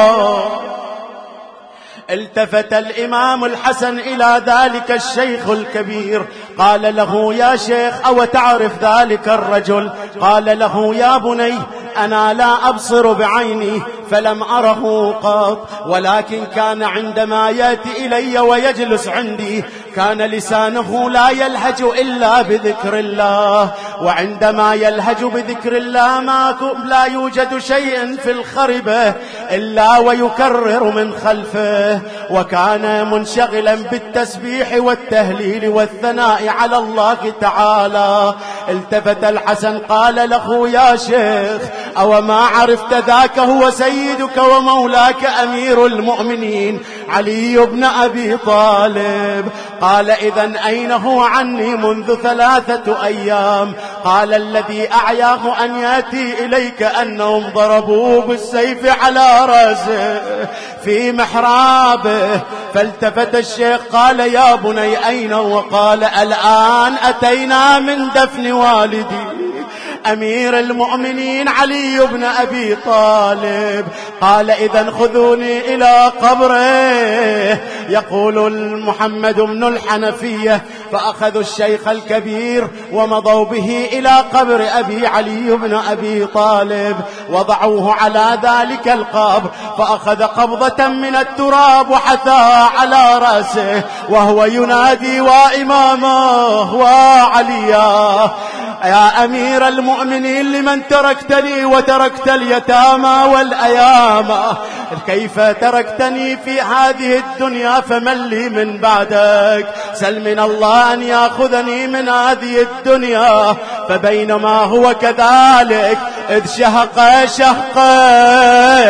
Speaker 1: التفت الإمام الحسن إلى ذلك الشيخ الكبير، قال له: يا شيخ، أو تعرف ذلك الرجل؟ قال له: يا بني، أنا لا أبصر بعيني فلم أره قط، ولكن كان عندما يأتي إلي ويجلس عندي كان لسانه لا يلهج إلا بذكر الله، وعندما يلهج بذكر الله ما لا يوجد شيء في الخربة إلا ويكرر من خلفه، وكان منشغلا بالتسبيح والتهليل والثناء على الله تعالى. التفت الحسن قال له: يا شيخ، أو ما عرفت ذاك هو سيدك ومولاك أمير المؤمنين علي بن أبي طالب. قال: إذن أين هو عني منذ ثلاثة أيام؟ قال: الذي أعياه أن يأتي إليك أنهم ضربوه بالسيف على رأسه في محرابه. فالتفت الشيخ قال: يا بني، أين؟ وقال: الآن أتينا من دفن والدي أمير المؤمنين علي بن أبي طالب. قال: إذن خذوني إلى قبره. يقول محمد بن الحنفية: فأخذوا الشيخ الكبير ومضوا به إلى قبر أبي علي بن أبي طالب، وضعوه على ذلك القبر، فأخذ قبضة من التراب وحثاها على رأسه وهو ينادي: وإمامه وعليا. يا أمير المؤمنين لمن تركتني وتركت اليتامى والأيامى؟ كيف تركتني في هذه الدنيا فمن لي من بعدك؟ سل من الله أن يأخذني من هذه الدنيا. فبينما هو كذلك إذ شهق شهقه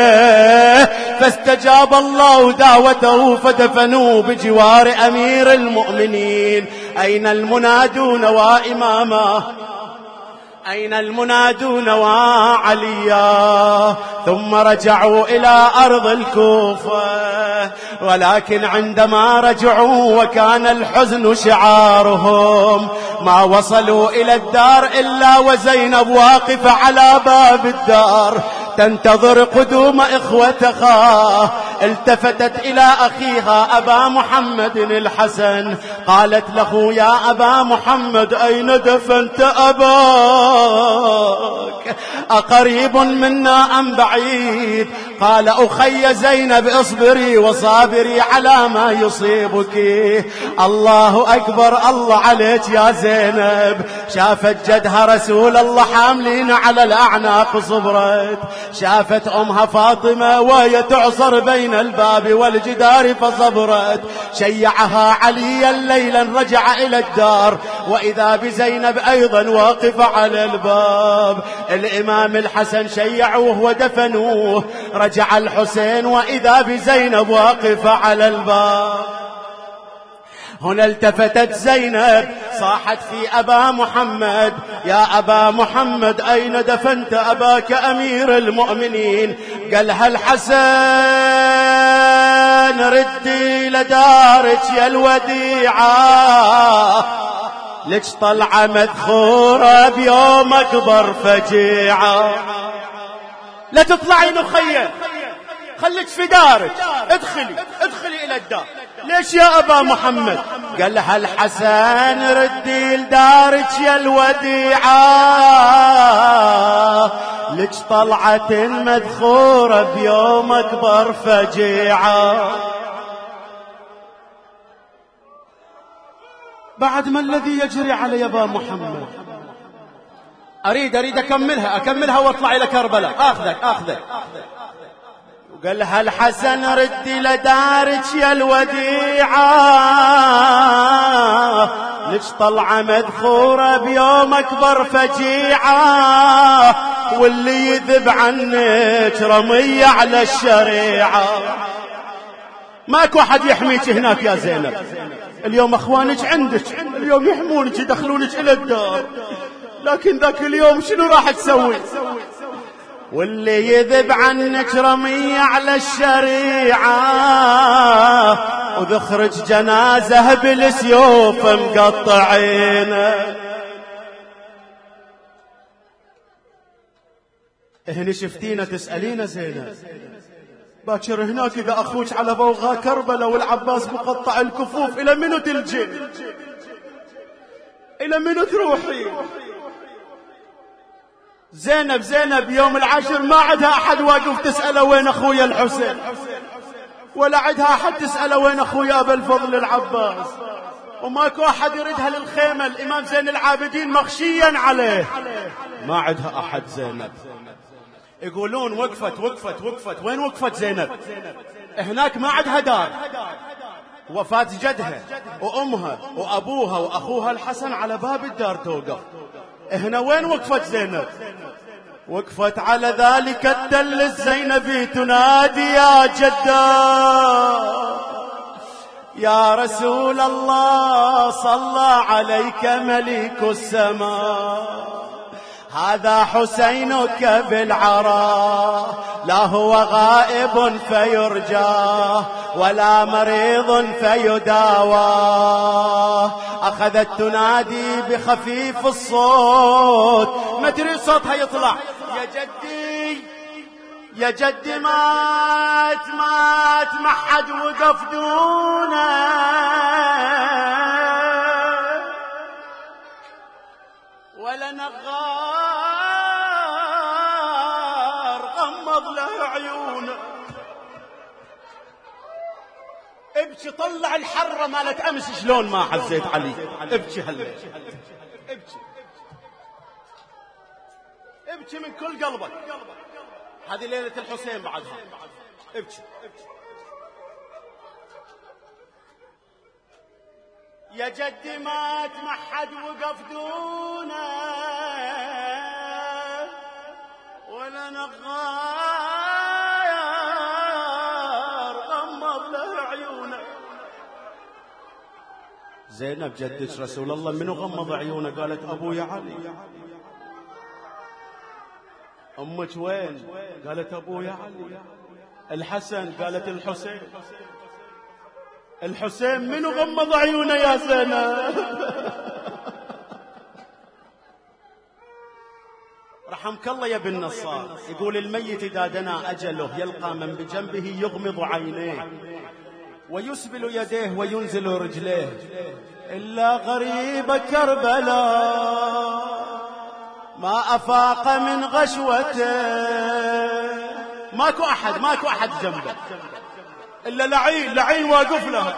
Speaker 1: فاستجاب الله دعوته فدفنوه بجوار أمير المؤمنين. أين المنادون وإماما؟ أين المنادون وعليا؟ ثم رجعوا إلى أرض الكوفة، ولكن عندما رجعوا وكان الحزن شعارهم ما وصلوا إلى الدار إلا وزينب واقفة على باب الدار تنتظر قدوم إخوتها. التفتت إلى أخيها أبا محمد الحسن قالت له يا أبا محمد أين دفنت أباك؟ أقريب منا أم بعيد؟ قال أخي زينب اصبري وصابري على ما يصيبك. الله أكبر الله عليك يا زينب. شافت جدها رسول الله حاملين على الأعناق صبرت، شافت أمها فاطمة وهي تعصر بين الباب والجدار فصبرت. شيعها عليا ليلا رجع إلى الدار وإذا بزينب أيضا واقفة على الباب. الإمام الحسن شيعوه ودفنوه، رجع الحسين وإذا بزينب واقفة على الباب. هنا التفتت زينب صاحت في أبا محمد يا أبا محمد أين دفنت أباك أمير المؤمنين؟ قالها الحسن ردي لدارك يا الوديعة، لك طلعة مذخورة بيوم أكبر فجيعة. لا تطلعي نخية، خليك في دارك، ادخلي ادخلي إلى الدار. ليش يا أبا محمد؟ قال لها الحسن ردي لدارك يا الوديعة، لك طلعة مذخورة بيوم أكبر فجيعة. بعد ما الذي يجري على أبا محمد؟ أريد أريد أكملها أكملها واطلع إلى كربلاء. أخذك أخذك قال لها الحسن ردي لدارك يا الوديعة، لك طلعة مذخورة بيوم أكبر فجيعة، واللي يذب عنك رمية على الشريعة. ماكو أحد يحميك هناك يا زينب. اليوم أخوانك عندك، اليوم يحمونك يدخلونك إلى الدار، لكن ذاك اليوم شنو راح تسوي؟ واللي يذب عنك رمية على الشريعة، وذخرج جنازة بالسيوف مقطعين. هني شفتينا تسألينا زينب، باكر هناك إذا أخوك على بوغا كربلاء والعباس مقطع الكفوف إلى منو تلجي؟ إلى منو تروحي؟ زينب زينب يوم العشر ما عندها أحد واقف تسأله وين أخويا الحسين، ولا عندها أحد تسأله وين أخويا أبا الفضل العباس، وماكو أحد يردها للخيمة. الإمام زين العابدين مخشيا عليه، ما عندها أحد زينب. يقولون وقفت وقفت وقفت، وين وقفت زينب؟ هناك ما عندها دار، وفاة جدها وأمها وأبوها وأخوها الحسن على باب الدار توقف. هنا وين وقفت زينب؟ وقفت على ذلك التل الزينبي تنادي يا جدة يا رسول الله صلى عليك ملك السماء، هذا حسينك بالعراء، لا هو غائب فيرجاه ولا مريض فيداواه. أخذت تنادي بخفيف الصوت، ما تريد صوتها يطلع، يا جدي يا جدي مات مات ما حد وقف دونه، ولا نغار غمض له عيونه. ابكي طلع الحرة مالت أمس شلون ما حزيت علي، ابكي هلا ابكي. ابكي من كل قلبك. هذه ليلة الحسين بعدها، ابكي. يا جدي ما تمحد وقف دونه ولا نغار غمض له عيونه. زينب جدك رسول الله منو غمض عيونه؟ قالت أبويا علي. أمك وين؟ قالت أبويا علي. الحسن؟ قالت الحسين. الحسين منو غمض عيونه يا زينب؟ رحمك الله يا ابن نصار، يقول الميت إذا دنا أجله يلقى من بجنبه يغمض عينيه ويسبل يديه وينزل رجليه إلا غريب كربلاء ما أفاق من غشوته. ماكو أحد ماكو أحد جنبه إلا لعين لعين واقف لها.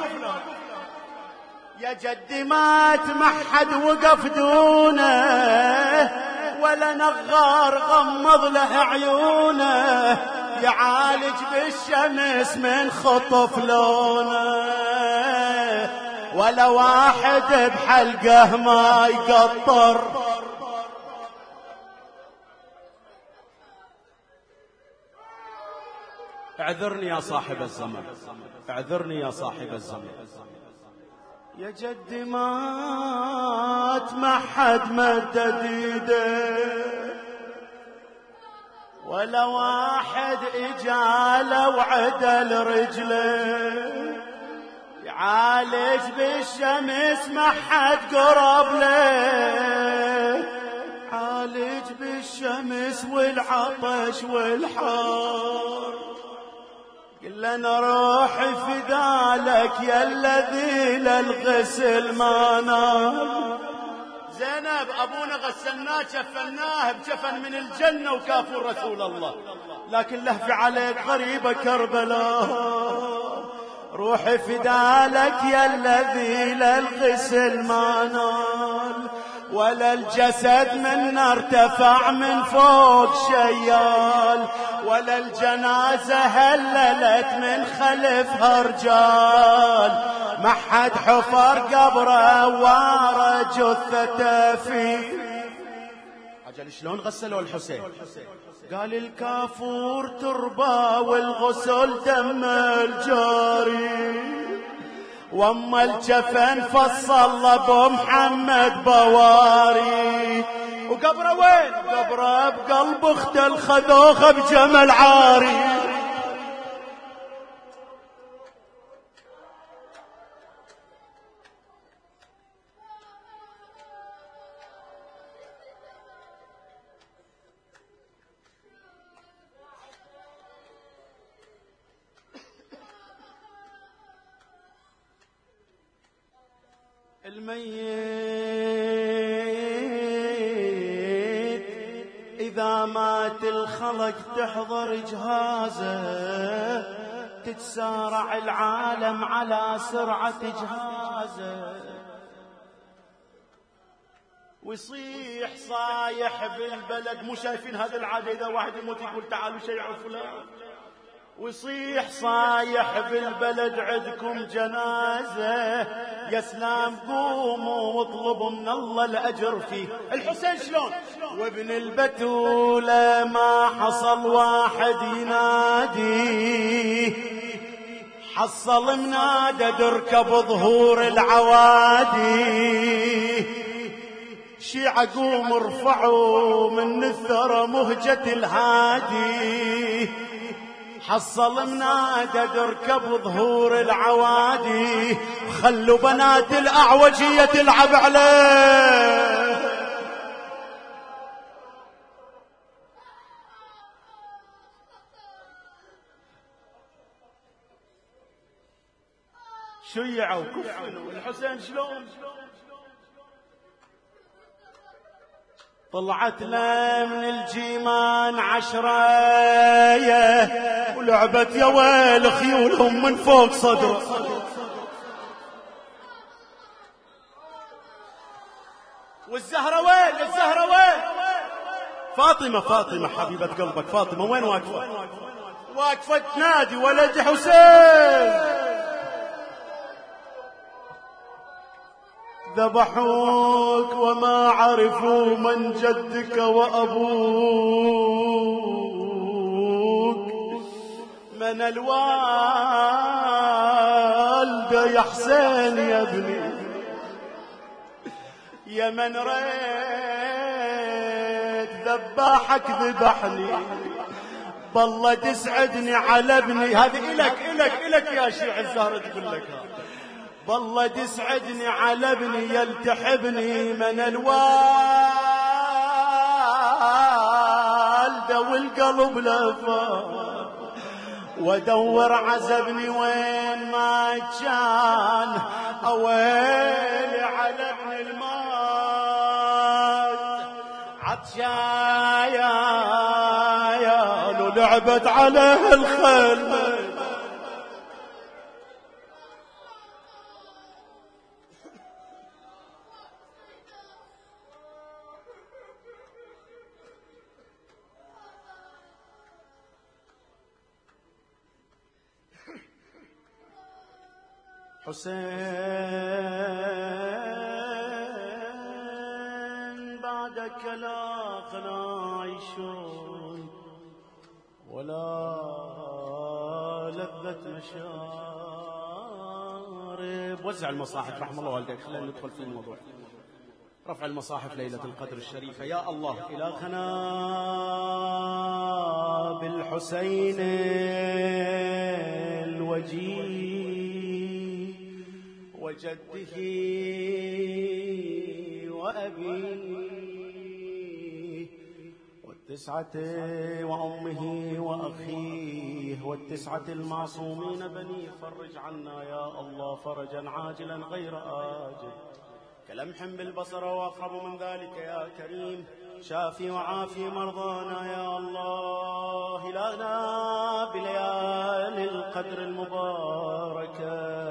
Speaker 1: يا جدي ما تمحد وقف دونه ولا نغار غمض له عيونه يعالج بالشمس من خطف لونه ولا واحد بحلقه ما يقطر. اعذرني يا صاحب الزمن، اعذرني يا صاحب الزمن. يا جدي ما تمحد مدد ايده ولا واحد اجاله وعدل رجله يعالج بالشمس ما حد قرب له عالج بالشمس والعطش والحار. قل انا روحي فدالك يا الذي للغسل ما نال. زينب ابونا غسلناه شفناه بجفن من الجنه وكافور رسول الله، لكن لهف عليك غريبه كربلاء. روحي فدالك يا الذي للغسل ما نال ولا الجسد منا ارتفع من فوق شيال ولا الجنازة هللت من خلفها رجال ما حد حفر قبره وارى جثته فيه. عجل شلون غسلوا الحسين؟ قال الكافور تربة والغسل دم الجاري واما الجفن فصل ابو محمد بواري وقبره وين؟ قبره بقلب اخته الخذوخه بجمل عاري. الميت إذا مات الخلق تحضر جهازه تتسارع العالم على سرعة جهازه ويصيح صايح بالبلد. مو شايفين هذه العادة إذا واحد يموت يقول تعالوا شيعوا فلان؟ ويصيح صايح بالبلد عندكم جنازة يا سلام قوموا واطلبوا من الله الأجر فيه. الحسين شلون؟ وابن البتولة ما حصل واحد ينادي حصل منادى دركب ظهور العوادي شيعة قوم ارفعوا من الثرى مهجة الهادي حصل منادى دركب ظهور العوادي خلوا بنات الأعوجية تلعب عليه. شيعوا وكفنوا الحسين شلون؟ طلعت له من الجيمان عشرية ولعبت يا ويل خيولهم من فوق صدره. والزهرة وين؟ الزهرة وين؟ فاطمة فاطمة حبيبة قلبك فاطمة وين واقفة؟ واقفة تنادي ولد حسين. ذبحوك وما عرفوا من جدك وأبوك، من الوالدة يا حسين يا ابني، يا من ريت ذباحك ذبحني، بالله تسعدني على ابني. هذه إلك إلك إلك يا شيع الزهرة تقول لك، بالله تسعدني على ابني يلتحبني، من الوالدة والقلب لفا، وادور عزبني وين ما كان، اويلي على ابن الموت. عطشايا يا لو لعبت عليه الخيمة. حسين بعدك لا خنايشون ولا لذة مشارب. وزع المصاحف رحم الله والديك، خلينا ندخل في الموضوع. رفع المصاحف ليلة القدر الشريفة. يا الله إلهنا بالحسين الوجيه وجده وأبيه والتسعة وأمه وأخيه والتسعة المعصومين بني، فرج عنا يا الله فرجا عاجلا غير آجل كلمح بالبصر وأقرب من ذلك يا كريم. شافي وعافي مرضانا يا الله إلهنا بليالي القدر المباركة.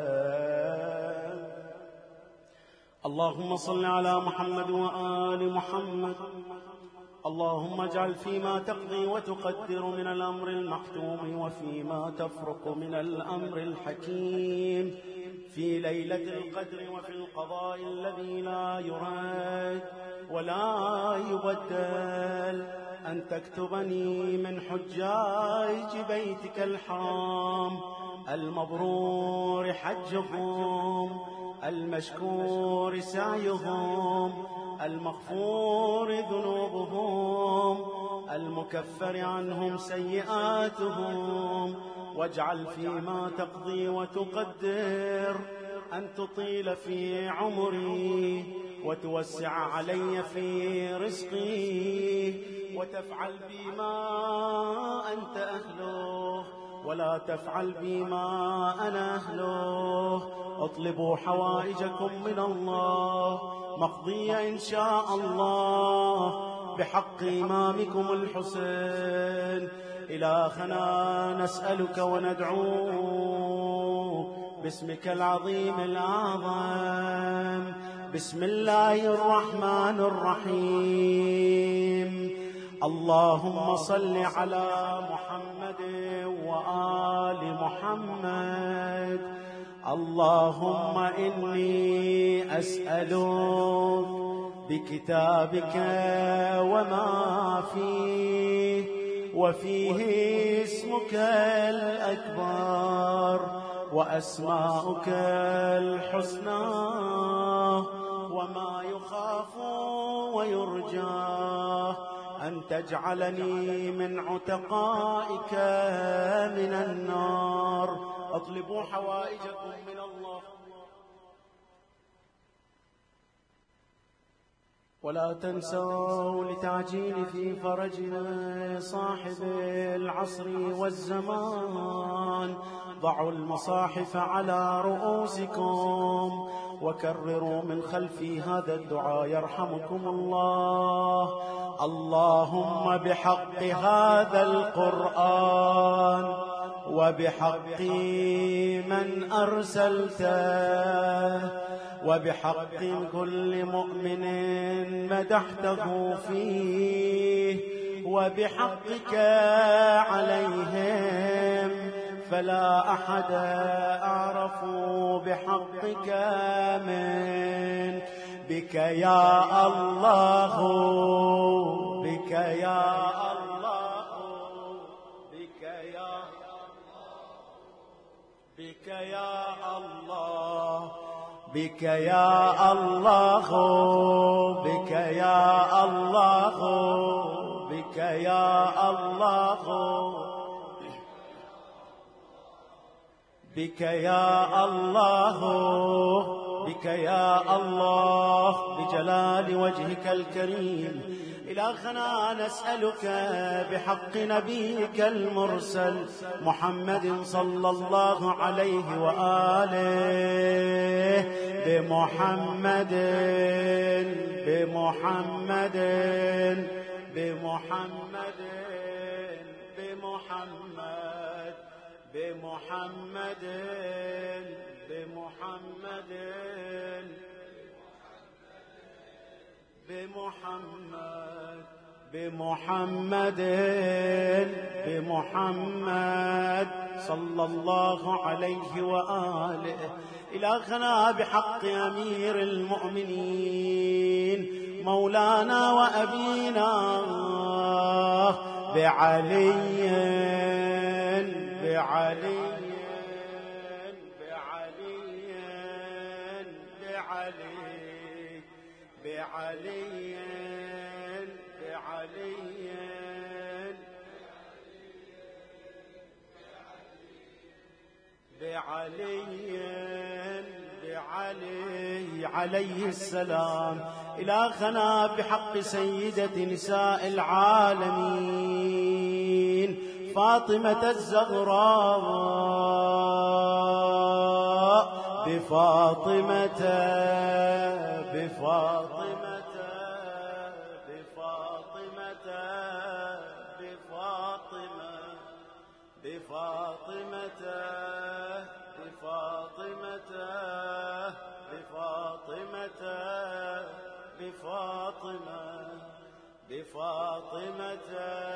Speaker 1: اللهم صل على محمد وآل محمد. اللهم اجعل فيما تقضي وتقدر من الأمر المحتوم وفيما تفرق من الأمر الحكيم في ليلة القدر وفي القضاء الذي لا يراد ولا يبدل، أن تكتبني من حجاج بيتك الحرام المبرور حجهم، المشكور سعيهم، المغفور ذنوبهم، المكفر عنهم سيئاتهم. واجعل فيما تقضي وتقدر أن تطيل في عمري وتوسع علي في رزقي، وتفعل بي ما أنت أهله ولا تفعل بي ما أنا أهله. اطلبوا حوائجكم من الله مقضية إن شاء الله بحق إمامكم الحسين. إلهنا نسألك وندعوك باسمك العظيم الأعظم. بسم الله الرحمن الرحيم. اللهم صل على محمد وآل محمد. اللهم إني أسألك بكتابك وما فيه وفيه اسمك الأكبر وأسماؤك الحسنى وما يخاف ويرجى، أن تجعلني من عتقائك من النار. اطلبوا حوائجكم من الله ولا تنسوا لتعجيل في فرجنا صاحب العصر والزمان. ضعوا المصاحف على رؤوسكم وكرروا من خلفي هذا الدعاء يرحمكم الله. اللهم بحق هذا القرآن وبحق من أرسلته وبحق كل مؤمن مدحته فيه، وبحقك عليهم فلا أحد أعرف بحقك منك. بك يا الله، بك يا الله، بك يا بك يا الله، بك يا الله، بك يا الله، بك يا الله، بك يا الله، بك يا الله، بجلال وجهك الكريم إلهنا نسألك بحق نبيك المرسل محمد صلى الله عليه وآله، بمحمد بمحمد بمحمد بمحمد بمحمد بمحمد بمحمد بمحمد بمحمد صلى الله عليه وآله. إلهنا بحق أمير المؤمنين مولانا وأبينا بعلي بعلي بعلي بعلي بعلي بعلي بعلي بعلي عليه السلام. إلهنا بحق سيدة نساء العالمين فاطمة الزهراء، بفاطمة بفاطمة بفاطمة بفاطمة بفاطمة بفاطمة بفاطمة بفاطمة بفاطمة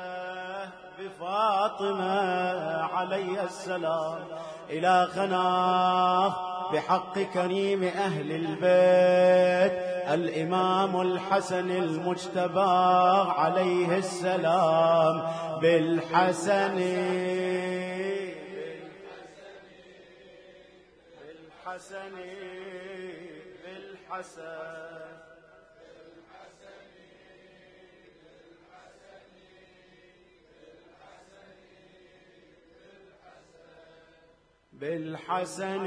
Speaker 1: بفاطمة عليه السلام. إلهنا بحق كريم أهل البيت الإمام الحسن المجتبى عليه السلام بالحسن بالحسن بالحسن بالحسن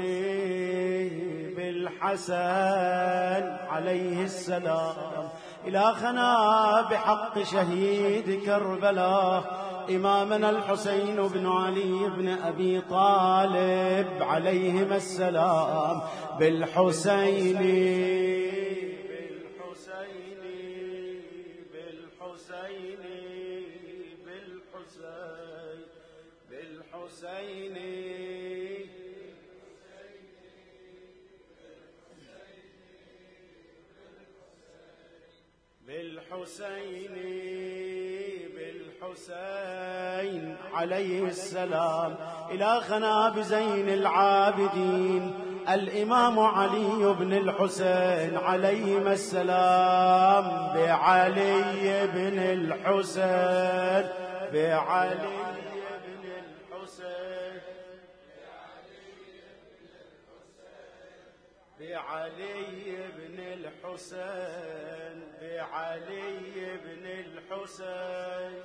Speaker 1: بالحسن عليه السلام. إلهنا بحق شهيد كربلاء إمامنا الحسين بن علي بن أبي طالب عليهما السلام بالحسين بالحسين بالحسين بالحسين بالحسين بالحسين بالحسين عليه السلام. إلهنا بزين العابدين الإمام علي بن الحسين عليهما السلام بعلي بن الحسين بعلي بن الحسين بعلي بن الحسين بعلي بن الحسين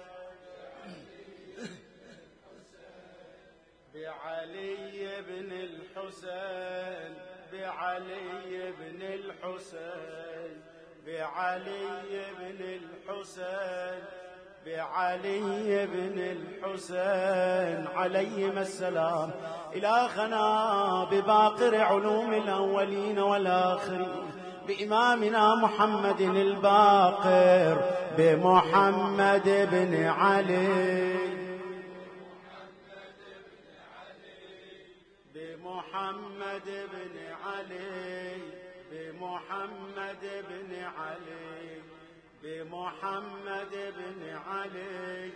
Speaker 1: بعلي بن الحسين بعلي بن الحسين بعلي بن الحسين بعلي بن الحسين عليهما السلام. إلهنا بباقر علوم الأولين والآخرين بإمامنا محمد الباقر بمحمد بن علي بمحمد بن علي بمحمد بن علي بمحمد بن علي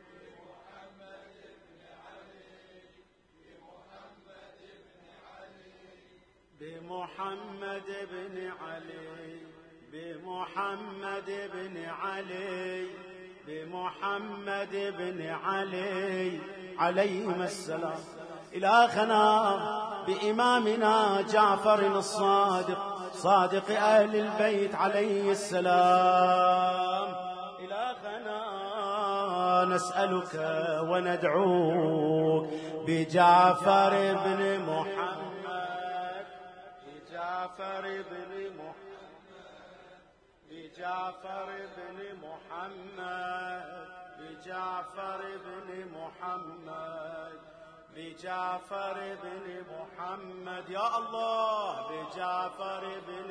Speaker 1: بمحمد بن علي بمحمد بن علي بمحمد بن علي عليهما السلام. إلهنا بإمامنا جعفر الصادق صادق أهل البيت عليه السلام. إلهنا نسألك وندعوك بجعفر بن محمد بجعفر بن محمد بجعفر بن محمد بجعفر بن محمد بجعفر بن محمد يا الله بجعفر بن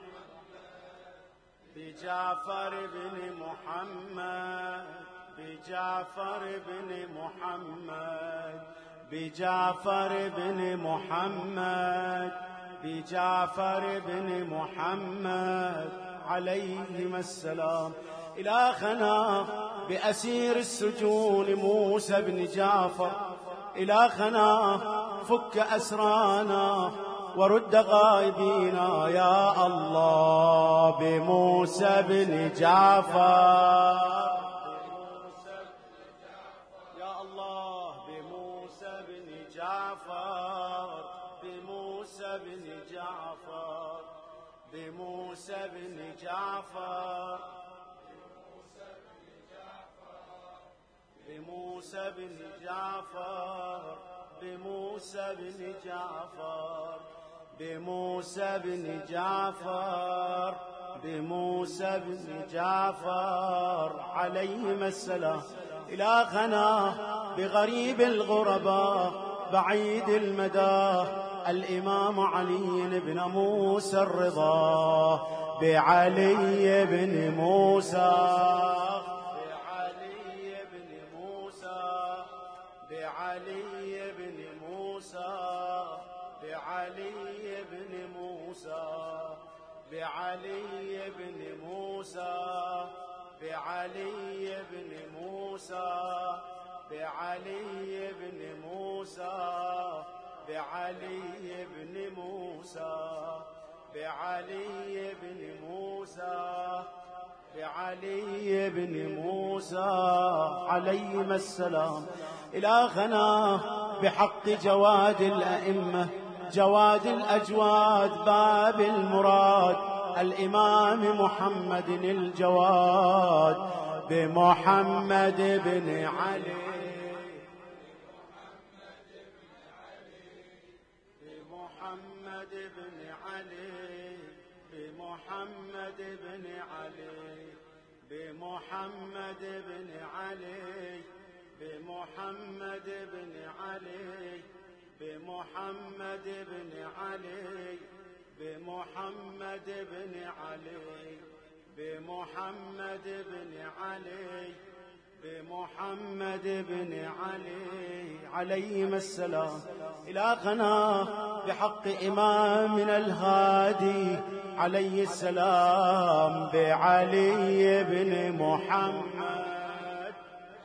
Speaker 1: محمد بجعفر بن محمد بجعفر بن محمد بجعفر بن محمد بجعفر بن محمد عليهما السلام. إلهنا بأسير السجون موسى بن جعفر إلهنا فك أسرانا ورد غائبينا يا الله بموسى بن جعفر يا الله بموسى بن جعفر بموسى بن جعفر بموسى بن جعفر بموسى بن جعفر بموسى بن جعفر بموسى بن جعفر بموسى بن جعفر عليهما السلام. إلهنا بغريب الغرباء بعيد المدى الإمام علي بن موسى الرضا بعلي بن موسى بعلي بن موسى بعلي بن موسى بعلي بن موسى بعلي بن موسى بعلي بن موسى بعلي بن موسى بعلي بن موسى بعلي بن موسى عليهما السلام. إلهنا بحق جواد الأئمة جواد الأجواد باب المراد الإمام محمد الجواد بمحمد بن علي بمحمد بن علي بمحمد بن علي بمحمد بن علي بمحمد بن علي بمحمد بن علي بمحمد بن علي بمحمد بن علي بمحمد بن علي عليهما السلام. إلهنا بحق إمامنا الهادي عليه السلام بعلي بن محمد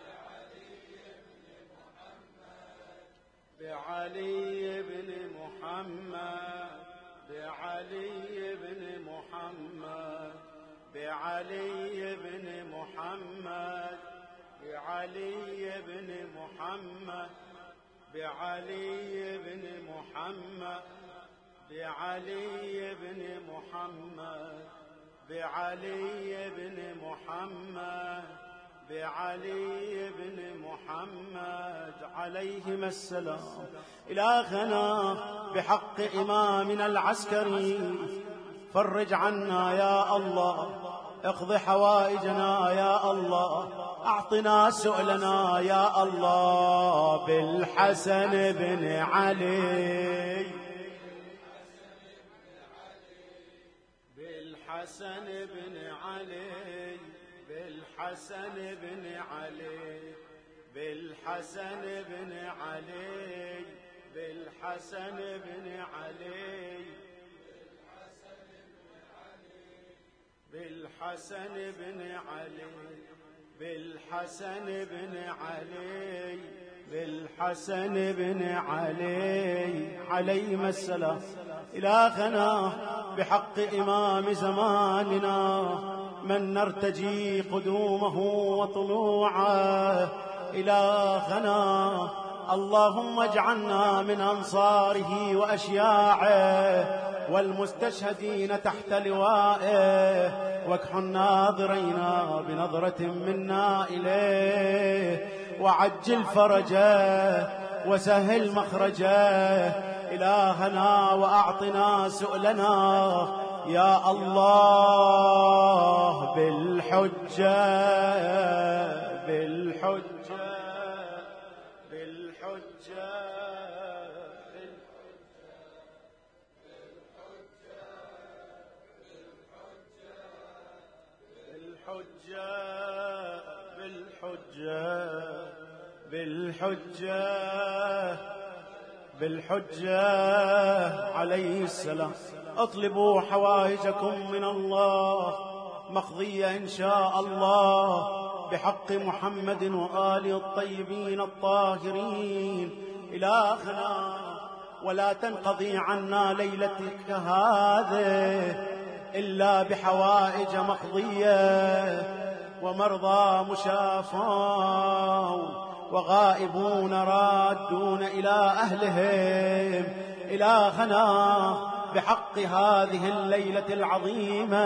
Speaker 1: بعلي بن محمد بعلي بن محمد بعلي بن محمد بعلي بن محمد بعلي بن محمد بعلي بن محمد بعلي بن محمد بعلي بن محمد عليهما السلام. إلهنا بحق إمامنا العسكري فرج عنا يا الله اقض حوائجنا يا الله أعطنا سؤلنا يا الله بالحسن بن علي بالحسن بن علي بالحسن بن علي بالحسن بن علي بالحسن بن علي بالحسن بن علي بالحسن بن علي بالحسن بن علي عليهما السلام. إلهنا بحق إمام زماننا من نرتجي قدومه وطلوعه، إلهنا اللهم اجعلنا من أنصاره وأشياعه والمستشهدين تحت لوائه، واكحل ناظرينا بنظرة منا إليه، وعجل فرجه وسهل مخرجه إلهنا، وأعطنا سؤلنا يا الله بالحجة بالحجة بالحجة بالحجة بالحجة بالحجة عليه السلام. اطلبوا حوائجكم من الله مقضية إن شاء الله بحق محمد وآله الطيبين الطاهرين. إلهنا ولا تنقضي عنا ليلتك هذه إلا بحوائج مقضية، ومرضى مشافون، وغائبون رادون إلى أهلهم. إلهنا بحق هذه الليلة العظيمة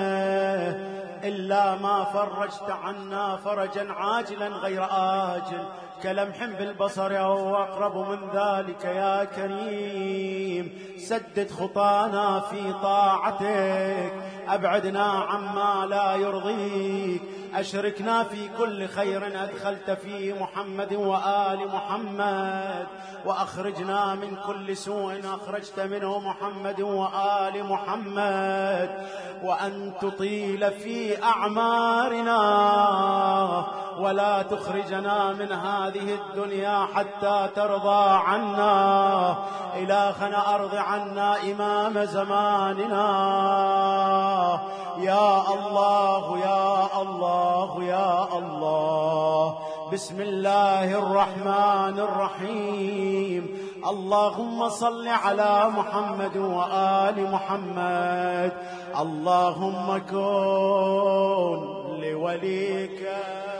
Speaker 1: إلا ما فرجت عنا فرجا عاجلا غير آجل كلمح بالبصر أو أقرب من ذلك يا كريم. سدد خطانا في طاعتك، أبعدنا عما لا يرضيك، أشركنا في كل خير أدخلت في محمد وآل محمد، وأخرجنا من كل سوء أخرجت منه محمد وآل محمد، وأن تطيل في أعمارنا ولا تخرجنا من هذه الدنيا حتى ترضى عنا. إلهنا أرض عنا إمام زماننا يا الله يا الله يا الله. بسم الله الرحمن الرحيم. اللهم صل على محمد وآل محمد. اللهم كن لوليك